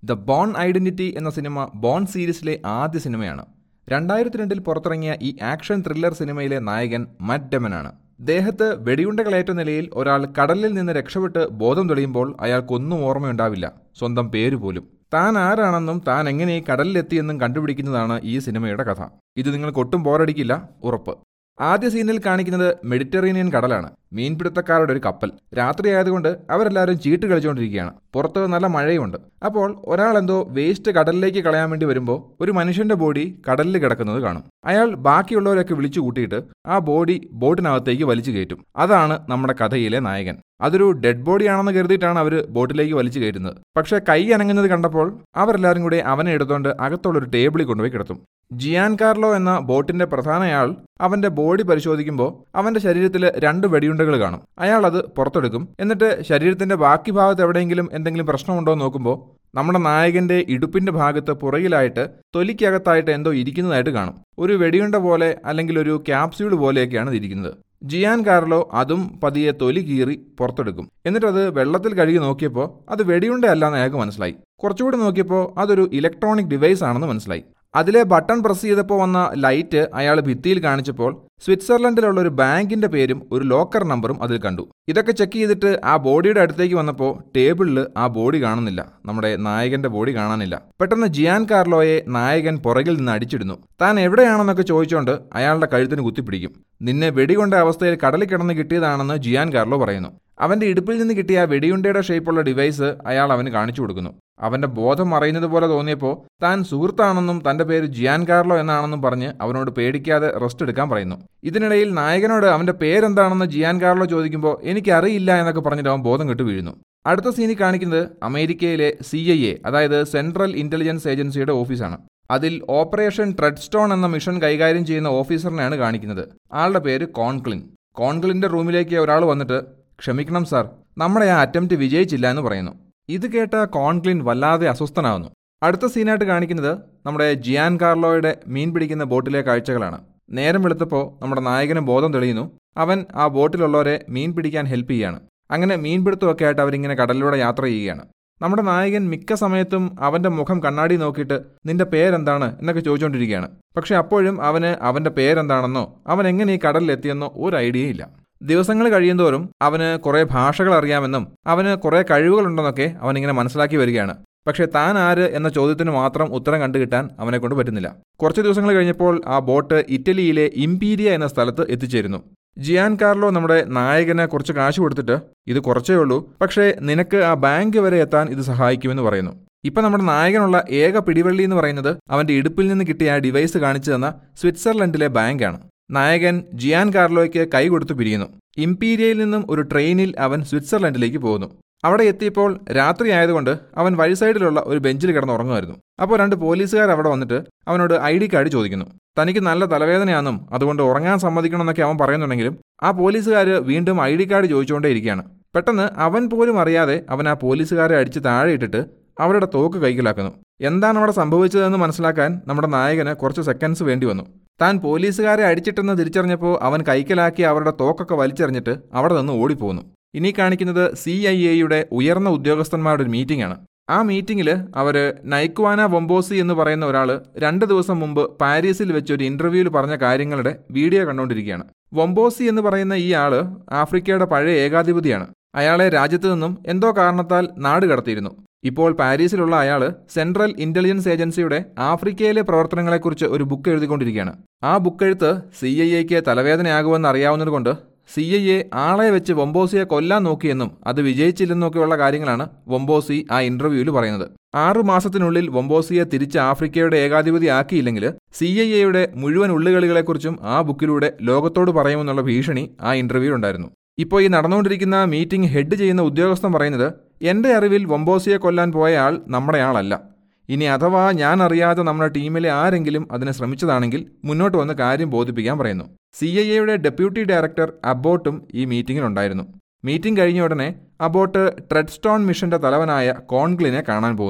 The Bourne identity എന്ന cinema Bourne സീരീസിലെ ആദ്യ സിനിമയാണ്. 2002 പുറത്തിറങ്ങിയ ഈ ആക്ഷൻ ത്രില്ലർ സിനിമയിലെ നായകൻ മറ്റ് ഡെമനാണ്. ദേഹത്ത് വെടിയുണ്ടകളേറ്റ നിലയിൽ ഒരാൾ കടലിൽ നിന്ന് രക്ഷപ്പെട്ട് ബോധം തെളിയുമ്പോൾ അയാൾക്കൊന്നും ഓർമ്മയുണ്ടാവില്ല, സ്വന്തം പേര് പോലും. താൻ ആരാണെന്നും താൻ എങ്ങനെ ഈ കടലിലെത്തിയെന്നും കണ്ടുപിടിക്കുന്നതാണ് ഈ സിനിമയുടെ കഥ. ഇത് നിങ്ങൾക്ക് ഒട്ടും ബോറടിക്കില്ല, ഉറപ്പ്. ആദ്യ സീനിൽ കാണിക്കുന്നത് മെഡിറ്ററേനിയൻ കടലാണ്. മീൻപിടുത്തക്കാരുടെ ഒരു കപ്പൽ. രാത്രിയായതുകൊണ്ട് അവരെല്ലാവരും ചീട്ട് കളിച്ചുകൊണ്ടിരിക്കുകയാണ്. പുറത്ത് നല്ല മഴയുമുണ്ട്. അപ്പോൾ ഒരാൾ എന്തോ വേസ്റ്റ് കടലിലേക്ക് കളയാൻ വേണ്ടി വരുമ്പോൾ ഒരു മനുഷ്യന്റെ ബോഡി കടലിൽ കിടക്കുന്നത് കാണും. അയാൾ ബാക്കിയുള്ളവരൊക്കെ വിളിച്ചു കൂട്ടിയിട്ട് ആ ബോഡി ബോട്ടിനകത്തേക്ക് വലിച്ചു കയറ്റും. അതാണ് നമ്മുടെ കഥയിലെ നായകൻ. അതൊരു ഡെഡ് ബോഡി ആണെന്ന് കരുതിയിട്ടാണ് അവർ ബോട്ടിലേക്ക് വലിച്ചു കയറ്റുന്നത്. പക്ഷേ കൈ അനങ്ങുന്നത് കണ്ടപ്പോൾ അവരെല്ലാവരും കൂടി അവനെ എടുത്തുകൊണ്ട് അകത്തുള്ളൊരു ടേബിളിൽ കൊണ്ടുപോയി കിടത്തും. ജിയാൻ കാർലോ എന്ന ബോട്ടിന്റെ പ്രധാനയാൾ അവന്റെ ബോഡി പരിശോധിക്കുമ്പോൾ അവന്റെ ശരീരത്തിൽ 2 വെടിയുണ്ടകൾ കാണും. അയാൾ അത് പുറത്തെടുക്കും. എന്നിട്ട് ശരീരത്തിന്റെ ബാക്കി ഭാഗത്ത് എവിടെയെങ്കിലും എന്തെങ്കിലും പ്രശ്നമുണ്ടോ എന്ന് നോക്കുമ്പോൾ നമ്മുടെ നായകന്റെ ഇടുപ്പിന്റെ ഭാഗത്ത് പുറകിലായിട്ട് തൊലിക്കകത്തായിട്ട് എന്തോ ഇരിക്കുന്നതായിട്ട് കാണും. ഒരു വെടിയുണ്ട പോലെ അല്ലെങ്കിൽ ഒരു ക്യാപ്സ്യൂൾ പോലെയൊക്കെയാണ് ഇരിക്കുന്നത്. ജിയാൻ കാർലോ അതും പതിയെ തൊലി കീറി പുറത്തെടുക്കും. എന്നിട്ടത് വെള്ളത്തിൽ കഴുകി നോക്കിയപ്പോൾ അത് വെടിയുണ്ടയല്ലാന്ന് അയാൾക്ക് മനസ്സിലായി. കുറച്ചുകൂടി നോക്കിയപ്പോൾ അതൊരു ഇലക്ട്രോണിക് ഡിവൈസ് ആണെന്ന് മനസ്സിലായി. അതിലെ ബട്ടൺ പ്രസ് ചെയ്തപ്പോൾ വന്ന ലൈറ്റ് അയാൾ ഭിത്തിയിൽ കാണിച്ചപ്പോൾ സ്വിറ്റ്സർലൻഡിലുള്ള ഒരു ബാങ്കിന്റെ പേരും ഒരു ലോക്കർ നമ്പറും അതിൽ കണ്ടു. ഇതൊക്കെ ചെക്ക് ചെയ്തിട്ട് ആ ബോഡിയുടെ അടുത്തേക്ക് വന്നപ്പോൾ ടേബിളിൽ ആ ബോഡി കാണുന്നില്ല, നമ്മുടെ നായകന്റെ ബോഡി കാണാനില്ല. പെട്ടെന്ന് ജിയാൻ കാർലോയെ നായകൻ പുറകിൽ നിന്ന് അടിച്ചിടുന്നു. താൻ എവിടെയാണെന്നൊക്കെ ചോദിച്ചുകൊണ്ട് അയാളുടെ കഴുത്തിന് കുത്തിപ്പിടിക്കും. നിന്നെ വെടികൊണ്ട അവസ്ഥയിൽ കടലിൽ കിടന്ന് കിട്ടിയതാണെന്ന് ജിയാൻ കാർലോ പറയുന്നു. അവന്റെ ഇടുപ്പിൽ നിന്ന് കിട്ടിയ വെടിയുണ്ടയുടെ ഷേപ്പുള്ള ഡിവൈസ് അയാൾ അവന് കാണിച്ചു കൊടുക്കുന്നു. അവന്റെ ബോധം മറയുന്നത് പോലെ തോന്നിയപ്പോൾ താൻ സുഹൃത്താണെന്നും തന്റെ പേര് ജിയാൻ കാർലോ എന്നാണെന്നും പറഞ്ഞ് അവനോട് പേടിക്കാതെ റെസ്റ്റ് എടുക്കാൻ പറയുന്നു. ഇതിനിടയിൽ നായകനോട് അവന്റെ പേരെന്താണെന്ന് ജിയാൻ കാർലോ ചോദിക്കുമ്പോൾ എനിക്കറിയില്ല എന്നൊക്കെ പറഞ്ഞിട്ട് അവൻ ബോധം കെട്ട് വീഴുന്നു. അടുത്ത സീനിൽ കാണിക്കുന്നത് അമേരിക്കയിലെ CIA, അതായത് സെൻട്രൽ ഇന്റലിജൻസ് ഏജൻസിയുടെ ഓഫീസാണ്. അതിൽ ഓപ്പറേഷൻ ട്രെഡ്സ്റ്റോൺ എന്ന മിഷൻ കൈകാര്യം ചെയ്യുന്ന ഓഫീസറിനെയാണ് കാണിക്കുന്നത്. ആളുടെ പേര് കോൺക്ലിൻ. കോൺക്ലിന്റെ റൂമിലേക്ക് ഒരാൾ വന്നിട്ട്, ക്ഷമിക്കണം സാർ, നമ്മുടെ ആ അറ്റംപ്റ്റ് വിജയിച്ചില്ല എന്ന് പറയുന്നു. ഇത് കേട്ട കോൺക്ലിൻ വല്ലാതെ അസ്വസ്ഥനാവുന്നു. അടുത്ത സീനായിട്ട് കാണിക്കുന്നത് നമ്മുടെ ജിയാൻ കാർലോയുടെ മീൻ പിടിക്കുന്ന ബോട്ടിലെ കാഴ്ചകളാണ്. നേരം വെളുത്തപ്പോൾ നമ്മുടെ നായകന് ബോധം തെളിയുന്നു. അവൻ ആ ബോട്ടിലുള്ളവരെ മീൻ പിടിക്കാൻ ഹെൽപ്പ് ചെയ്യാണ്. അങ്ങനെ മീൻപിടുത്തമൊക്കെ ആയിട്ട് അവരിങ്ങനെ കടലിലൂടെ യാത്ര ചെയ്യുകയാണ്. നമ്മുടെ നായകൻ മിക്ക സമയത്തും അവന്റെ മുഖം കണ്ണാടി നോക്കിയിട്ട് നിന്റെ പേരെന്താണ് എന്നൊക്കെ ചോദിച്ചുകൊണ്ടിരിക്കുകയാണ്. പക്ഷെ അപ്പോഴും അവന് അവന്റെ പേരെന്താണെന്നോ അവൻ എങ്ങനെ ഈ കടലിലെത്തിയെന്നോ ഒരു ഐഡിയയില്ല. ദിവസങ്ങൾ കഴിയുന്തോറും അവന് കുറേ ഭാഷകൾ അറിയാമെന്നും അവന് കുറേ കഴിവുകളുണ്ടെന്നൊക്കെ അവനിങ്ങനെ മനസ്സിലാക്കി വരികയാണ്. പക്ഷേ താൻ ആര് എന്ന ചോദ്യത്തിന് മാത്രം ഉത്തരം കണ്ടുകിട്ടാൻ അവനെ കൊണ്ട് പറ്റുന്നില്ല. കുറച്ച് ദിവസങ്ങൾ കഴിഞ്ഞപ്പോൾ ആ ബോട്ട് ഇറ്റലിയിലെ ഇംപീരിയ എന്ന സ്ഥലത്ത് എത്തിച്ചേരുന്നു. ജിയാൻ കാർലോ നമ്മുടെ നായകന് കുറച്ച് കാശ് കൊടുത്തിട്ട് ഇത് കുറച്ചേ ഉള്ളൂ, പക്ഷേ നിനക്ക് ആ ബാങ്ക് വരെ എത്താൻ ഇത് സഹായിക്കുമെന്ന് പറയുന്നു. ഇപ്പം നമ്മുടെ നായകനുള്ള ഏക പിടിവള്ളി എന്ന് പറയുന്നത് അവന്റെ ഇടുപ്പിൽ നിന്ന് കിട്ടിയ ആ ഡിവൈസ് കാണിച്ചു തന്ന സ്വിറ്റ്സർലൻഡിലെ ബാങ്കാണ്. നായകൻ ജിയാൻ കാർലോയ്ക്ക് കൈ കൊടുത്തു പിരിയുന്നു. ഇംപീരിയയിൽ നിന്നും ഒരു ട്രെയിനിൽ അവൻ സ്വിറ്റ്സർലൻഡിലേക്ക് പോകുന്നു. അവിടെ എത്തിയപ്പോൾ രാത്രി ആയതുകൊണ്ട് അവൻ വഴി സൈഡിലുള്ള ഒരു ബെഞ്ചിൽ കിടന്ന് ഉറങ്ങുമായിരുന്നു. അപ്പോൾ 2 പോലീസുകാർ അവിടെ വന്നിട്ട് അവനോട് ID കാർഡ് ചോദിക്കുന്നു. തനിക്ക് നല്ല തലവേദനയാണെന്നും അതുകൊണ്ട് ഉറങ്ങാൻ സമ്മതിക്കണമെന്നൊക്കെ അവൻ പറയുന്നുണ്ടെങ്കിലും ആ പോലീസുകാർ വീണ്ടും ID കാർഡ് ചോദിച്ചുകൊണ്ടേ ഇരിക്കുകയാണ്. പെട്ടെന്ന് അവൻ പോലും അറിയാതെ അവൻ ആ പോലീസുകാരെ അടിച്ച് താഴെ ഇട്ടിട്ട് അവരുടെ തോക്ക് കൈക്കലാക്കുന്നു. എന്താണ് അവിടെ സംഭവിച്ചതെന്ന് മനസ്സിലാക്കാൻ നമ്മുടെ നായകന് കുറച്ച് സെക്കൻഡ്സ് വേണ്ടി വന്നു. താൻ പോലീസുകാരെ അടിച്ചിട്ടെന്ന് തിരിച്ചറിഞ്ഞപ്പോൾ അവൻ കൈക്കലാക്കി അവരുടെ തോക്കൊക്കെ വലിച്ചെറിഞ്ഞിട്ട് അവിടെ നിന്ന് ഓടിപ്പോകുന്നു. ഇനി കാണിക്കുന്നത് CIA ഉയർന്ന ഉദ്യോഗസ്ഥന്മാരുടെ ഒരു മീറ്റിംഗ് ആണ്. ആ മീറ്റിംഗിൽ അവർ നൈക്വാന വൊംബോസി എന്ന് പറയുന്ന ഒരാൾ 2 ദിവസം മുമ്പ് പാരീസിൽ വെച്ചൊരു ഇന്റർവ്യൂവിൽ പറഞ്ഞ കാര്യങ്ങളുടെ വീഡിയോ കണ്ടുകൊണ്ടിരിക്കുകയാണ്. വൊംബോസി എന്ന് പറയുന്ന ഈ ആള് ആഫ്രിക്കയുടെ പഴയ ഏകാധിപതിയാണ്. അയാളെ രാജ്യത്തു നിന്നും എന്തോ കാരണത്താൽ നാട് കടത്തിയിരുന്നു. ഇപ്പോൾ പാരീസിലുള്ള അയാൾ സെൻട്രൽ ഇന്റലിജൻസ് ഏജൻസിയുടെ ആഫ്രിക്കയിലെ പ്രവർത്തനങ്ങളെക്കുറിച്ച് ഒരു ബുക്ക് എഴുതിക്കൊണ്ടിരിക്കുകയാണ്. ആ ബുക്കെഴുത്ത് CIAക്ക് തലവേദനയാകുമെന്ന് അറിയാവുന്നതുകൊണ്ട് CIA ആളെ വെച്ച് വൊംബോസിയെ കൊല്ലാൻ നോക്കിയെന്നും അത് വിജയിച്ചില്ലെന്നൊക്കെയുള്ള കാര്യങ്ങളാണ് വൊംബോസി ആ ഇന്റർവ്യൂവിൽ പറയുന്നത്. 6 മാസത്തിനുള്ളിൽ വൊംബോസിയെ തിരിച്ച് ആഫ്രിക്കയുടെ ഏകാധിപതി ആക്കിയില്ലെങ്കിൽ CIA മുഴുവൻ ഉള്ളുകളികളെക്കുറിച്ചും ആ ബുക്കിലൂടെ ലോകത്തോട് പറയുമെന്നുള്ള ഭീഷണി ആ ഇന്റർവ്യൂവിൽ ഉണ്ടായിരുന്നു. ഇപ്പോൾ ഈ നടന്നുകൊണ്ടിരിക്കുന്ന മീറ്റിംഗ് ഹെഡ് ചെയ്യുന്ന ഉദ്യോഗസ്ഥൻ പറയുന്നത്, എൻ്റെ അറിവിൽ വൊംബോസിയെ കൊല്ലാൻ പോയ ആൾ നമ്മുടെ ആളല്ല. ഇനി അഥവാ ഞാൻ അറിയാതെ നമ്മുടെ ടീമിലെ ആരെങ്കിലും അതിനെ ശ്രമിച്ചതാണെങ്കിൽ മുന്നോട്ട് വന്ന് കാര്യം ബോധിപ്പിക്കാൻ പറയുന്നു. CIA ഡെപ്യൂട്ടി ഡയറക്ടർ അബോട്ടും ഈ മീറ്റിംഗിലുണ്ടായിരുന്നു. മീറ്റിംഗ് കഴിഞ്ഞ ഉടനെ അബോട്ട് ട്രെഡ്സ്റ്റോൺ മിഷന്റെ തലവനായ കോൺക്ലിനെ കാണാൻ പോകുന്നു.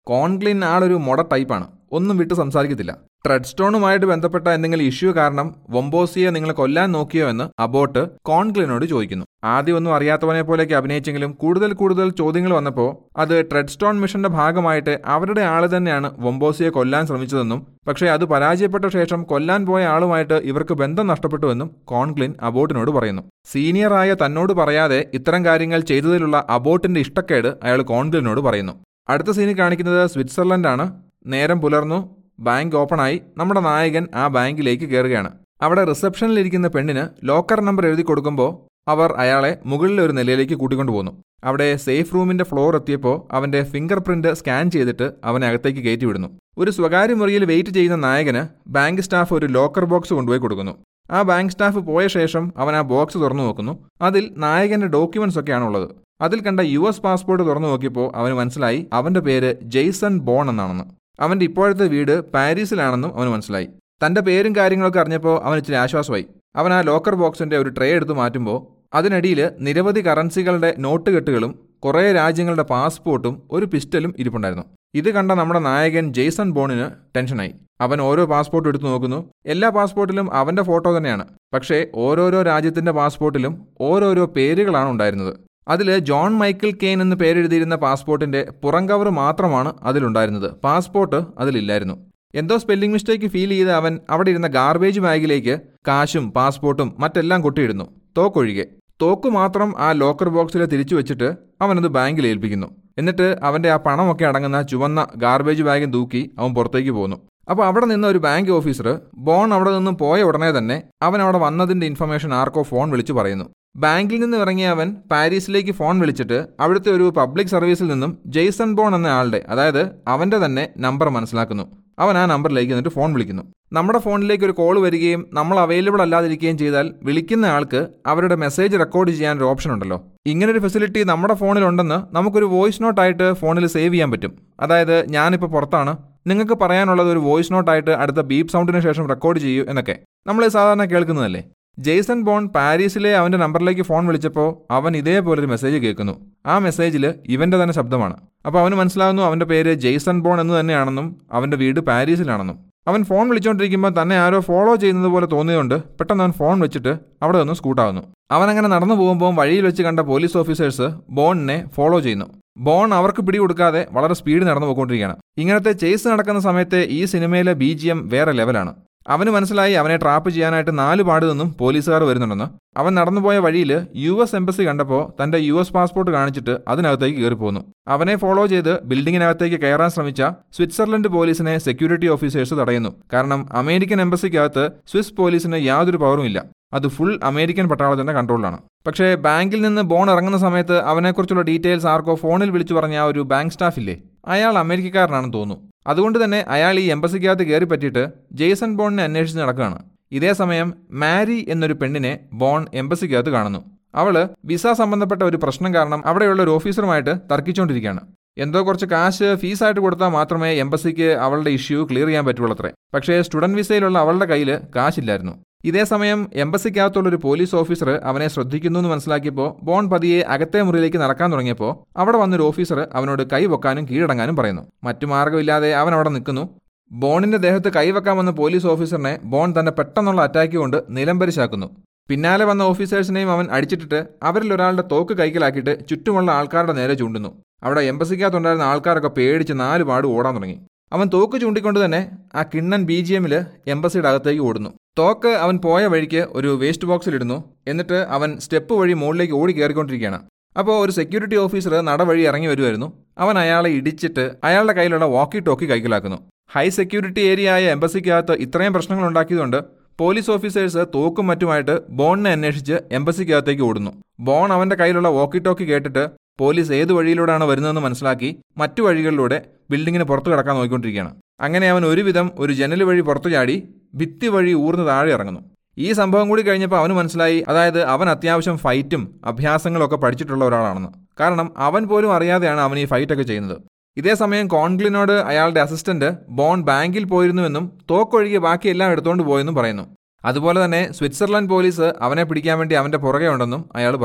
കോൺഗ്ലിൻ ആളൊരു മൊട ടൈപ്പാണ്, ഒന്നും വിട്ട് സംസാരിക്കത്തില്ല. ട്രെഡ്സ്റ്റോണുമായിട്ട് ബന്ധപ്പെട്ട എന്തെങ്കിലും ഇഷ്യൂ കാരണം വൊംബോസിയെ നിങ്ങൾ കൊല്ലാൻ നോക്കിയോ എന്ന് അബോട്ട് കോൺഗ്ലിനോട് ചോദിക്കുന്നു. ആദ്യം ഒന്നും അറിയാത്തവനെ പോലെയൊക്കെ അഭിനയിച്ചെങ്കിലും കൂടുതൽ ചോദ്യങ്ങൾ വന്നപ്പോൾ അത് ട്രെഡ്സ്റ്റോൺ മിഷന്റെ ഭാഗമായിട്ട് അവരുടെ ആള് തന്നെയാണ് വൊംബോസിയെ കൊല്ലാൻ ശ്രമിച്ചതെന്നും പക്ഷേ അത് പരാജയപ്പെട്ട ശേഷം കൊല്ലാൻ പോയ ആളുമായിട്ട് ഇവർക്ക് ബന്ധം നഷ്ടപ്പെട്ടുവെന്നും കോൺഗ്ലിൻ അബോട്ടിനോട് പറയുന്നു. സീനിയറായ തന്നോട് പറയാതെ ഇത്തരം കാര്യങ്ങൾ ചെയ്തതിലുള്ള അബോട്ടിന്റെ ഇഷ്ടക്കേട് അയാൾ കോൺഗ്ലിനോട് പറയുന്നു. അടുത്ത സീനിൽ കാണിക്കുന്നത് സ്വിറ്റ്സർലൻഡാണ്. നേരം പുലർന്നു, ബാങ്ക് ഓപ്പണായി. നമ്മുടെ നായകൻ ആ ബാങ്കിലേക്ക് കയറുകയാണ്. അവിടെ റിസപ്ഷനിലിരിക്കുന്ന പെണ്ണിന് ലോക്കർ നമ്പർ എഴുതി കൊടുക്കുമ്പോൾ അവർ അയാളെ മുകളിലെ ഒരു നിലയിലേക്ക് കൂട്ടിക്കൊണ്ടുപോകുന്നു. അവിടെ സേഫ് റൂമിന്റെ ഫ്ലോർ എത്തിയപ്പോൾ അവന്റെ ഫിംഗർ പ്രിന്റ് സ്കാൻ ചെയ്തിട്ട് അവനെ അകത്തേക്ക് കയറ്റി വിടുന്നു. ഒരു സ്വകാര്യ മുറിയിൽ വെയിറ്റ് ചെയ്യുന്ന നായകന് ബാങ്ക് സ്റ്റാഫ് ഒരു ലോക്കർ ബോക്സ് കൊണ്ടുപോയി കൊടുക്കുന്നു. ആ ബാങ്ക് സ്റ്റാഫ് പോയ ശേഷം അവൻ ആ ബോക്സ് തുറന്നു നോക്കുന്നു. അതിൽ നായകന്റെ ഡോക്യുമെന്റ്സ് ഒക്കെയാണുള്ളത്. അതിൽ കണ്ട US പാസ്പോർട്ട് തുറന്നു നോക്കിയപ്പോൾ അവന് മനസ്സിലായി അവന്റെ പേര് ജെയ്സൺ ബോൺ എന്നാണെന്ന്. അവന്റെ ഇപ്പോഴത്തെ വീട് പാരീസിലാണെന്നും അവന് മനസ്സിലായി. തന്റെ പേരും കാര്യങ്ങളൊക്കെ അറിഞ്ഞപ്പോൾ അവന് ഇച്ചിരി ആശ്വാസമായി. അവൻ ആ ലോക്കർ ബോക്സിന്റെ ഒരു ട്രേ എടുത്ത് മാറ്റുമ്പോൾ അതിനടിയിൽ നിരവധി കറൻസികളുടെ നോട്ട് കെട്ടുകളും കുറേ രാജ്യങ്ങളുടെ പാസ്പോർട്ടും ഒരു പിസ്റ്റലും ഇരിപ്പുണ്ടായിരുന്നു. ഇത് കണ്ട നമ്മുടെ നായകൻ ജെയ്സൺ ബോണിന് ടെൻഷനായി. അവൻ ഓരോ പാസ്പോർട്ട് എടുത്തു നോക്കുന്നു. എല്ലാ പാസ്പോർട്ടിലും അവന്റെ ഫോട്ടോ തന്നെയാണ്. പക്ഷേ ഓരോരോ രാജ്യത്തിന്റെ പാസ്പോർട്ടിലും ഓരോരോ പേരുകളാണ് ഉണ്ടായിരുന്നത്. അതിൽ ജോൺ മൈക്കിൾ കെയ്ൻ എന്ന് പേരെഴുതിയിരുന്ന പാസ്പോർട്ടിന്റെ പുറം കവർ മാത്രമാണ് അതിലുണ്ടായിരുന്നത്. പാസ്പോർട്ട് അതിലില്ലായിരുന്നു. എന്തോ സ്പെല്ലിംഗ് മിസ്റ്റേക്ക് ഫീൽ ചെയ്ത് അവൻ അവിടെ ഇരുന്ന ഗാർബേജ് ബാഗിലേക്ക് കാശും പാസ്പോർട്ടും മറ്റെല്ലാം കൊട്ടിയിടുന്നു, തോക്കൊഴികെ. തോക്ക് മാത്രം ആ ലോക്കർ ബോക്സിൽ തിരിച്ചു വെച്ചിട്ട് അവനത് ബാങ്കിൽ ഏൽപ്പിക്കുന്നു. എന്നിട്ട് അവന്റെ ആ പണമൊക്കെ അടങ്ങുന്ന ചുവന്ന ഗാർബേജ് ബാഗും തൂക്കി അവൻ പുറത്തേക്ക് പോകുന്നു. അപ്പോൾ അവിടെ നിന്ന് ഒരു ബാങ്ക് ഓഫീസർ ബോൺ അവിടെ നിന്നും പോയ ഉടനെ തന്നെ അവൻ അവിടെ വന്നതിന്റെ ഇൻഫർമേഷൻ ആർക്കോ ഫോൺ വിളിച്ചു പറയുന്നു. ബാങ്കിൽ നിന്ന് ഇറങ്ങിയ അവൻ പാരീസിലേക്ക് ഫോൺ വിളിച്ചിട്ട് അവിടുത്തെ ഒരു പബ്ലിക് സർവീസിൽ നിന്നും ജെയ്സൺ ബോൺ എന്ന ആളുടെ, അതായത് അവന്റെ തന്നെ നമ്പർ മനസ്സിലാക്കുന്നു. അവൻ ആ നമ്പറിലേക്ക് എന്നിട്ട് ഫോൺ വിളിക്കുന്നു. നമ്മുടെ ഫോണിലേക്ക് ഒരു കോൾ വരികയും നമ്മൾ അവൈലബിൾ അല്ലാതിരിക്കുകയും ചെയ്താൽ വിളിക്കുന്ന ആൾക്ക് അവരുടെ മെസ്സേജ് റെക്കോർഡ് ചെയ്യാൻ ഒരു ഓപ്ഷൻ ഉണ്ടല്ലോ. ഇങ്ങനൊരു ഫെസിലിറ്റി നമ്മുടെ ഫോണിലുണ്ടെന്ന് നമുക്കൊരു വോയിസ് നോട്ടായിട്ട് ഫോണിൽ സേവ് ചെയ്യാൻ പറ്റും. അതായത് ഞാനിപ്പോൾ പുറത്താണ്, നിങ്ങൾക്ക് പറയാനുള്ളത് ഒരു വോയിസ് നോട്ടായിട്ട് അടുത്ത ബീപ്പ് സൗണ്ടിന് ശേഷം റെക്കോർഡ് ചെയ്യൂ എന്നൊക്കെ നമ്മൾ സാധാരണ കേൾക്കുന്നതല്ലേ. ജെയ്സൺ ബോൺ പാരീസിലെ അവന്റെ നമ്പറിലേക്ക് ഫോൺ വിളിച്ചപ്പോൾ അവൻ ഇതേപോലൊരു മെസ്സേജ് കേൾക്കുന്നു. ആ മെസ്സേജിൽ ഇവന്റെ തന്നെ ശബ്ദമാണ്. അപ്പോൾ അവന് മനസ്സിലാകുന്നു അവന്റെ പേര് ജെയ്സൺ ബോൺ എന്ന് തന്നെയാണെന്നും അവന്റെ വീട് പാരീസിലാണെന്നും. അവൻ ഫോൺ വിളിച്ചുകൊണ്ടിരിക്കുമ്പോൾ തന്നെ ആരോ ഫോളോ ചെയ്യുന്നത് പോലെ തോന്നിയതുകൊണ്ട് പെട്ടെന്ന് അവൻ ഫോൺ വെച്ചിട്ട് അവിടെ നിന്ന് സ്കൂട്ടാവുന്നു. അവനങ്ങനെ നടന്നു പോകുമ്പോൾ വഴിയിൽ വെച്ച് കണ്ട പോലീസ് ഓഫീസേഴ്സ് ബോണിനെ ഫോളോ ചെയ്യുന്നു. ബോൺ അവർക്ക് പിടികൊടുക്കാതെ വളരെ സ്പീഡ് നടന്നു പോയിക്കൊണ്ടിരിക്കുകയാണ്. ഇങ്ങനത്തെ ചേസ് നടക്കുന്ന സമയത്ത് ഈ സിനിമയിലെ BGM വേറെ ലെവലാണ്. അവന് മനസ്സിലായി അവനെ ട്രാപ്പ് ചെയ്യാനായിട്ട് 4 പാട് നിന്നും പോലീസുകാർ വരുന്നുണ്ടെന്ന്. അവൻ നടന്നുപോയ വഴിയിൽ US എംബസി കണ്ടപ്പോൾ തന്റെ US പാസ്പോർട്ട് കാണിച്ചിട്ട് അതിനകത്തേക്ക് കയറിപ്പോന്നു. അവനെ ഫോളോ ചെയ്ത് ബിൽഡിങ്ങിനകത്തേക്ക് കയറാൻ ശ്രമിച്ച സ്വിറ്റ്സർലൻഡ് പോലീസിനെ സെക്യൂരിറ്റി ഓഫീസേഴ്സ് തടയുന്നു. കാരണം അമേരിക്കൻ എംബസിക്കകത്ത് സ്വിസ് പോലീസിന് യാതൊരു പവറും ഇല്ല. അത് ഫുൾ അമേരിക്കൻ പട്ടാളത്തിന്റെ കൺട്രോളിലാണ്. പക്ഷേ ബാങ്കിൽ നിന്ന് ബോൺ ഇറങ്ങുന്ന സമയത്ത് അവനെക്കുറിച്ചുള്ള ഡീറ്റെയിൽസ് ആർക്കോ ഫോണിൽ വിളിച്ചു പറഞ്ഞ ആ ഒരു ബാങ്ക് സ്റ്റാഫില്ലേ, അയാൾ അമേരിക്കക്കാരനാണെന്ന് തോന്നുന്നു. അതുകൊണ്ട് തന്നെ അയാൾ ഈ എംബസിക്കകത്ത് കയറി പറ്റിയിട്ട് ജെയ്സൺ ബോണിനെ അന്വേഷിച്ച് നടക്കുകയാണ്. ഇതേ സമയം മാരി എന്നൊരു പെണ്ണിനെ ബോൺ എംബസിക്കകത്ത് കാണുന്നു. അവള് വിസ സംബന്ധപ്പെട്ട ഒരു പ്രശ്നം കാരണം അവിടെയുള്ള ഒരു ഓഫീസറുമായിട്ട് തർക്കിച്ചുകൊണ്ടിരിക്കുകയാണ്. എന്തോ കുറച്ച് കാശ് ഫീസായിട്ട് കൊടുത്താൽ മാത്രമേ എംബസിക്ക് അവളുടെ ഇഷ്യൂ ക്ലിയർ ചെയ്യാൻ പറ്റുള്ളത്രേ. പക്ഷേ സ്റ്റുഡന്റ് വിസയിലുള്ള അവളുടെ കയ്യിൽ കാശില്ലായിരുന്നു. ഇതേ സമയം എംബസിക്കകത്തുള്ളൊരു പോലീസ് ഓഫീസർ അവനെ ശ്രദ്ധിക്കുന്നു എന്ന് മനസ്സിലാക്കിയപ്പോൾ ബോൺ പതിയെ അകത്തെ മുറിയിലേക്ക് നടക്കാൻ തുടങ്ങിയപ്പോൾ അവിടെ വന്നൊരു ഓഫീസർ അവനോട് കൈവെക്കാനും കീഴടങ്ങാനും പറയുന്നു. മറ്റു മാർഗ്ഗമില്ലാതെ അവൻ അവിടെ നിൽക്കുന്നു. ബോണിന്റെ ദേഹത്ത് കൈവെക്കാൻ വന്ന പോലീസ് ഓഫീസറിനെ ബോൺ തന്നെ പെട്ടെന്നുള്ള അറ്റാക്ക് കൊണ്ട് നിലംപരിശാക്കുന്നു. പിന്നാലെ വന്ന ഓഫീസേഴ്സിനെയും അവൻ അടിച്ചിട്ടിട്ട് അവരിൽ ഒരാളുടെ തോക്ക് കൈക്കലാക്കിയിട്ട് ചുറ്റുമുള്ള ആൾക്കാരുടെ നേരെ ചൂണ്ടുന്നു. അവിടെ എംബസിക്കകത്തുണ്ടായിരുന്ന ആൾക്കാരൊക്കെ പേടിച്ച് 4 പാട് ഓടാൻ തുടങ്ങി. അവൻ തോക്ക് ചൂണ്ടിക്കൊണ്ട് തന്നെ ആ കിണ്ണൻ BGM എംബസിയുടെ അകത്തേക്ക് ഓടുന്നു. തോക്ക് അവൻ പോയ വഴിക്ക് ഒരു വേസ്റ്റ് ബോക്സിലിടുന്നു. എന്നിട്ട് അവൻ സ്റ്റെപ്പ് വഴി മുകളിലേക്ക് ഓടി കയറിക്കൊണ്ടിരിക്കുകയാണ്. അപ്പോൾ ഒരു സെക്യൂരിറ്റി ഓഫീസർ നടവഴി ഇറങ്ങി വരുമായിരുന്നു. അവൻ അയാളെ ഇടിച്ചിട്ട് അയാളുടെ കയ്യിലുള്ള വാക്കി ടോക്കി കൈക്കലാക്കുന്നു. ഹൈ സെക്യൂരിറ്റി ഏരിയ ആയ എംബസിക്കകത്ത് ഇത്രയും പ്രശ്നങ്ങൾ ഉണ്ടാക്കിയതുകൊണ്ട് പോലീസ് ഓഫീസേഴ്സ് തോക്കും മറ്റുമായിട്ട് ബോണിനെ അന്വേഷിച്ച് എംബസിക്കകത്തേക്ക് ഓടുന്നു. ബോൺ അവന്റെ കയ്യിലുള്ള വാക്കി ടോക്കി കേട്ടിട്ട് പോലീസ് ഏത് വഴിയിലൂടെയാണ് വരുന്നതെന്ന് മനസ്സിലാക്കി മറ്റു വഴികളിലൂടെ ബിൽഡിങ്ങിന് പുറത്തു കിടക്കാൻ നോക്കിക്കൊണ്ടിരിക്കുകയാണ്. അങ്ങനെ അവൻ ഒരുവിധം ഒരു ജനൽ വഴി പുറത്തു ചാടി ഭിത്തി വഴി ഊർന്ന് താഴെ ഇറങ്ങുന്നു. ഈ സംഭവം കൂടി കഴിഞ്ഞപ്പോൾ അവന് മനസ്സിലായി, അതായത് അവൻ അത്യാവശ്യം ഫൈറ്റും അഭ്യാസങ്ങളും ഒക്കെ പഠിച്ചിട്ടുള്ള ഒരാളാണെന്ന്. കാരണം അവൻ പോലും അറിയാതെയാണ് അവൻ ഈ ഫൈറ്റൊക്കെ ചെയ്യുന്നത്. ഇതേ സമയം കോൺഗ്ലിനോട് അയാളുടെ അസിസ്റ്റന്റ് ബോൺ ബാങ്കിൽ പോയിരുന്നുവെന്നും തോക്കൊഴികെ ബാക്കിയെല്ലാം എടുത്തുകൊണ്ട് പോയെന്നും പറയുന്നു. അതുപോലെ തന്നെ സ്വിറ്റ്സർലൻഡ് പോലീസ് അവനെ പിടിക്കാൻ വേണ്ടി അവന്റെ പുറകെ ഉണ്ടെന്നും അയാൾ പറയുന്നു.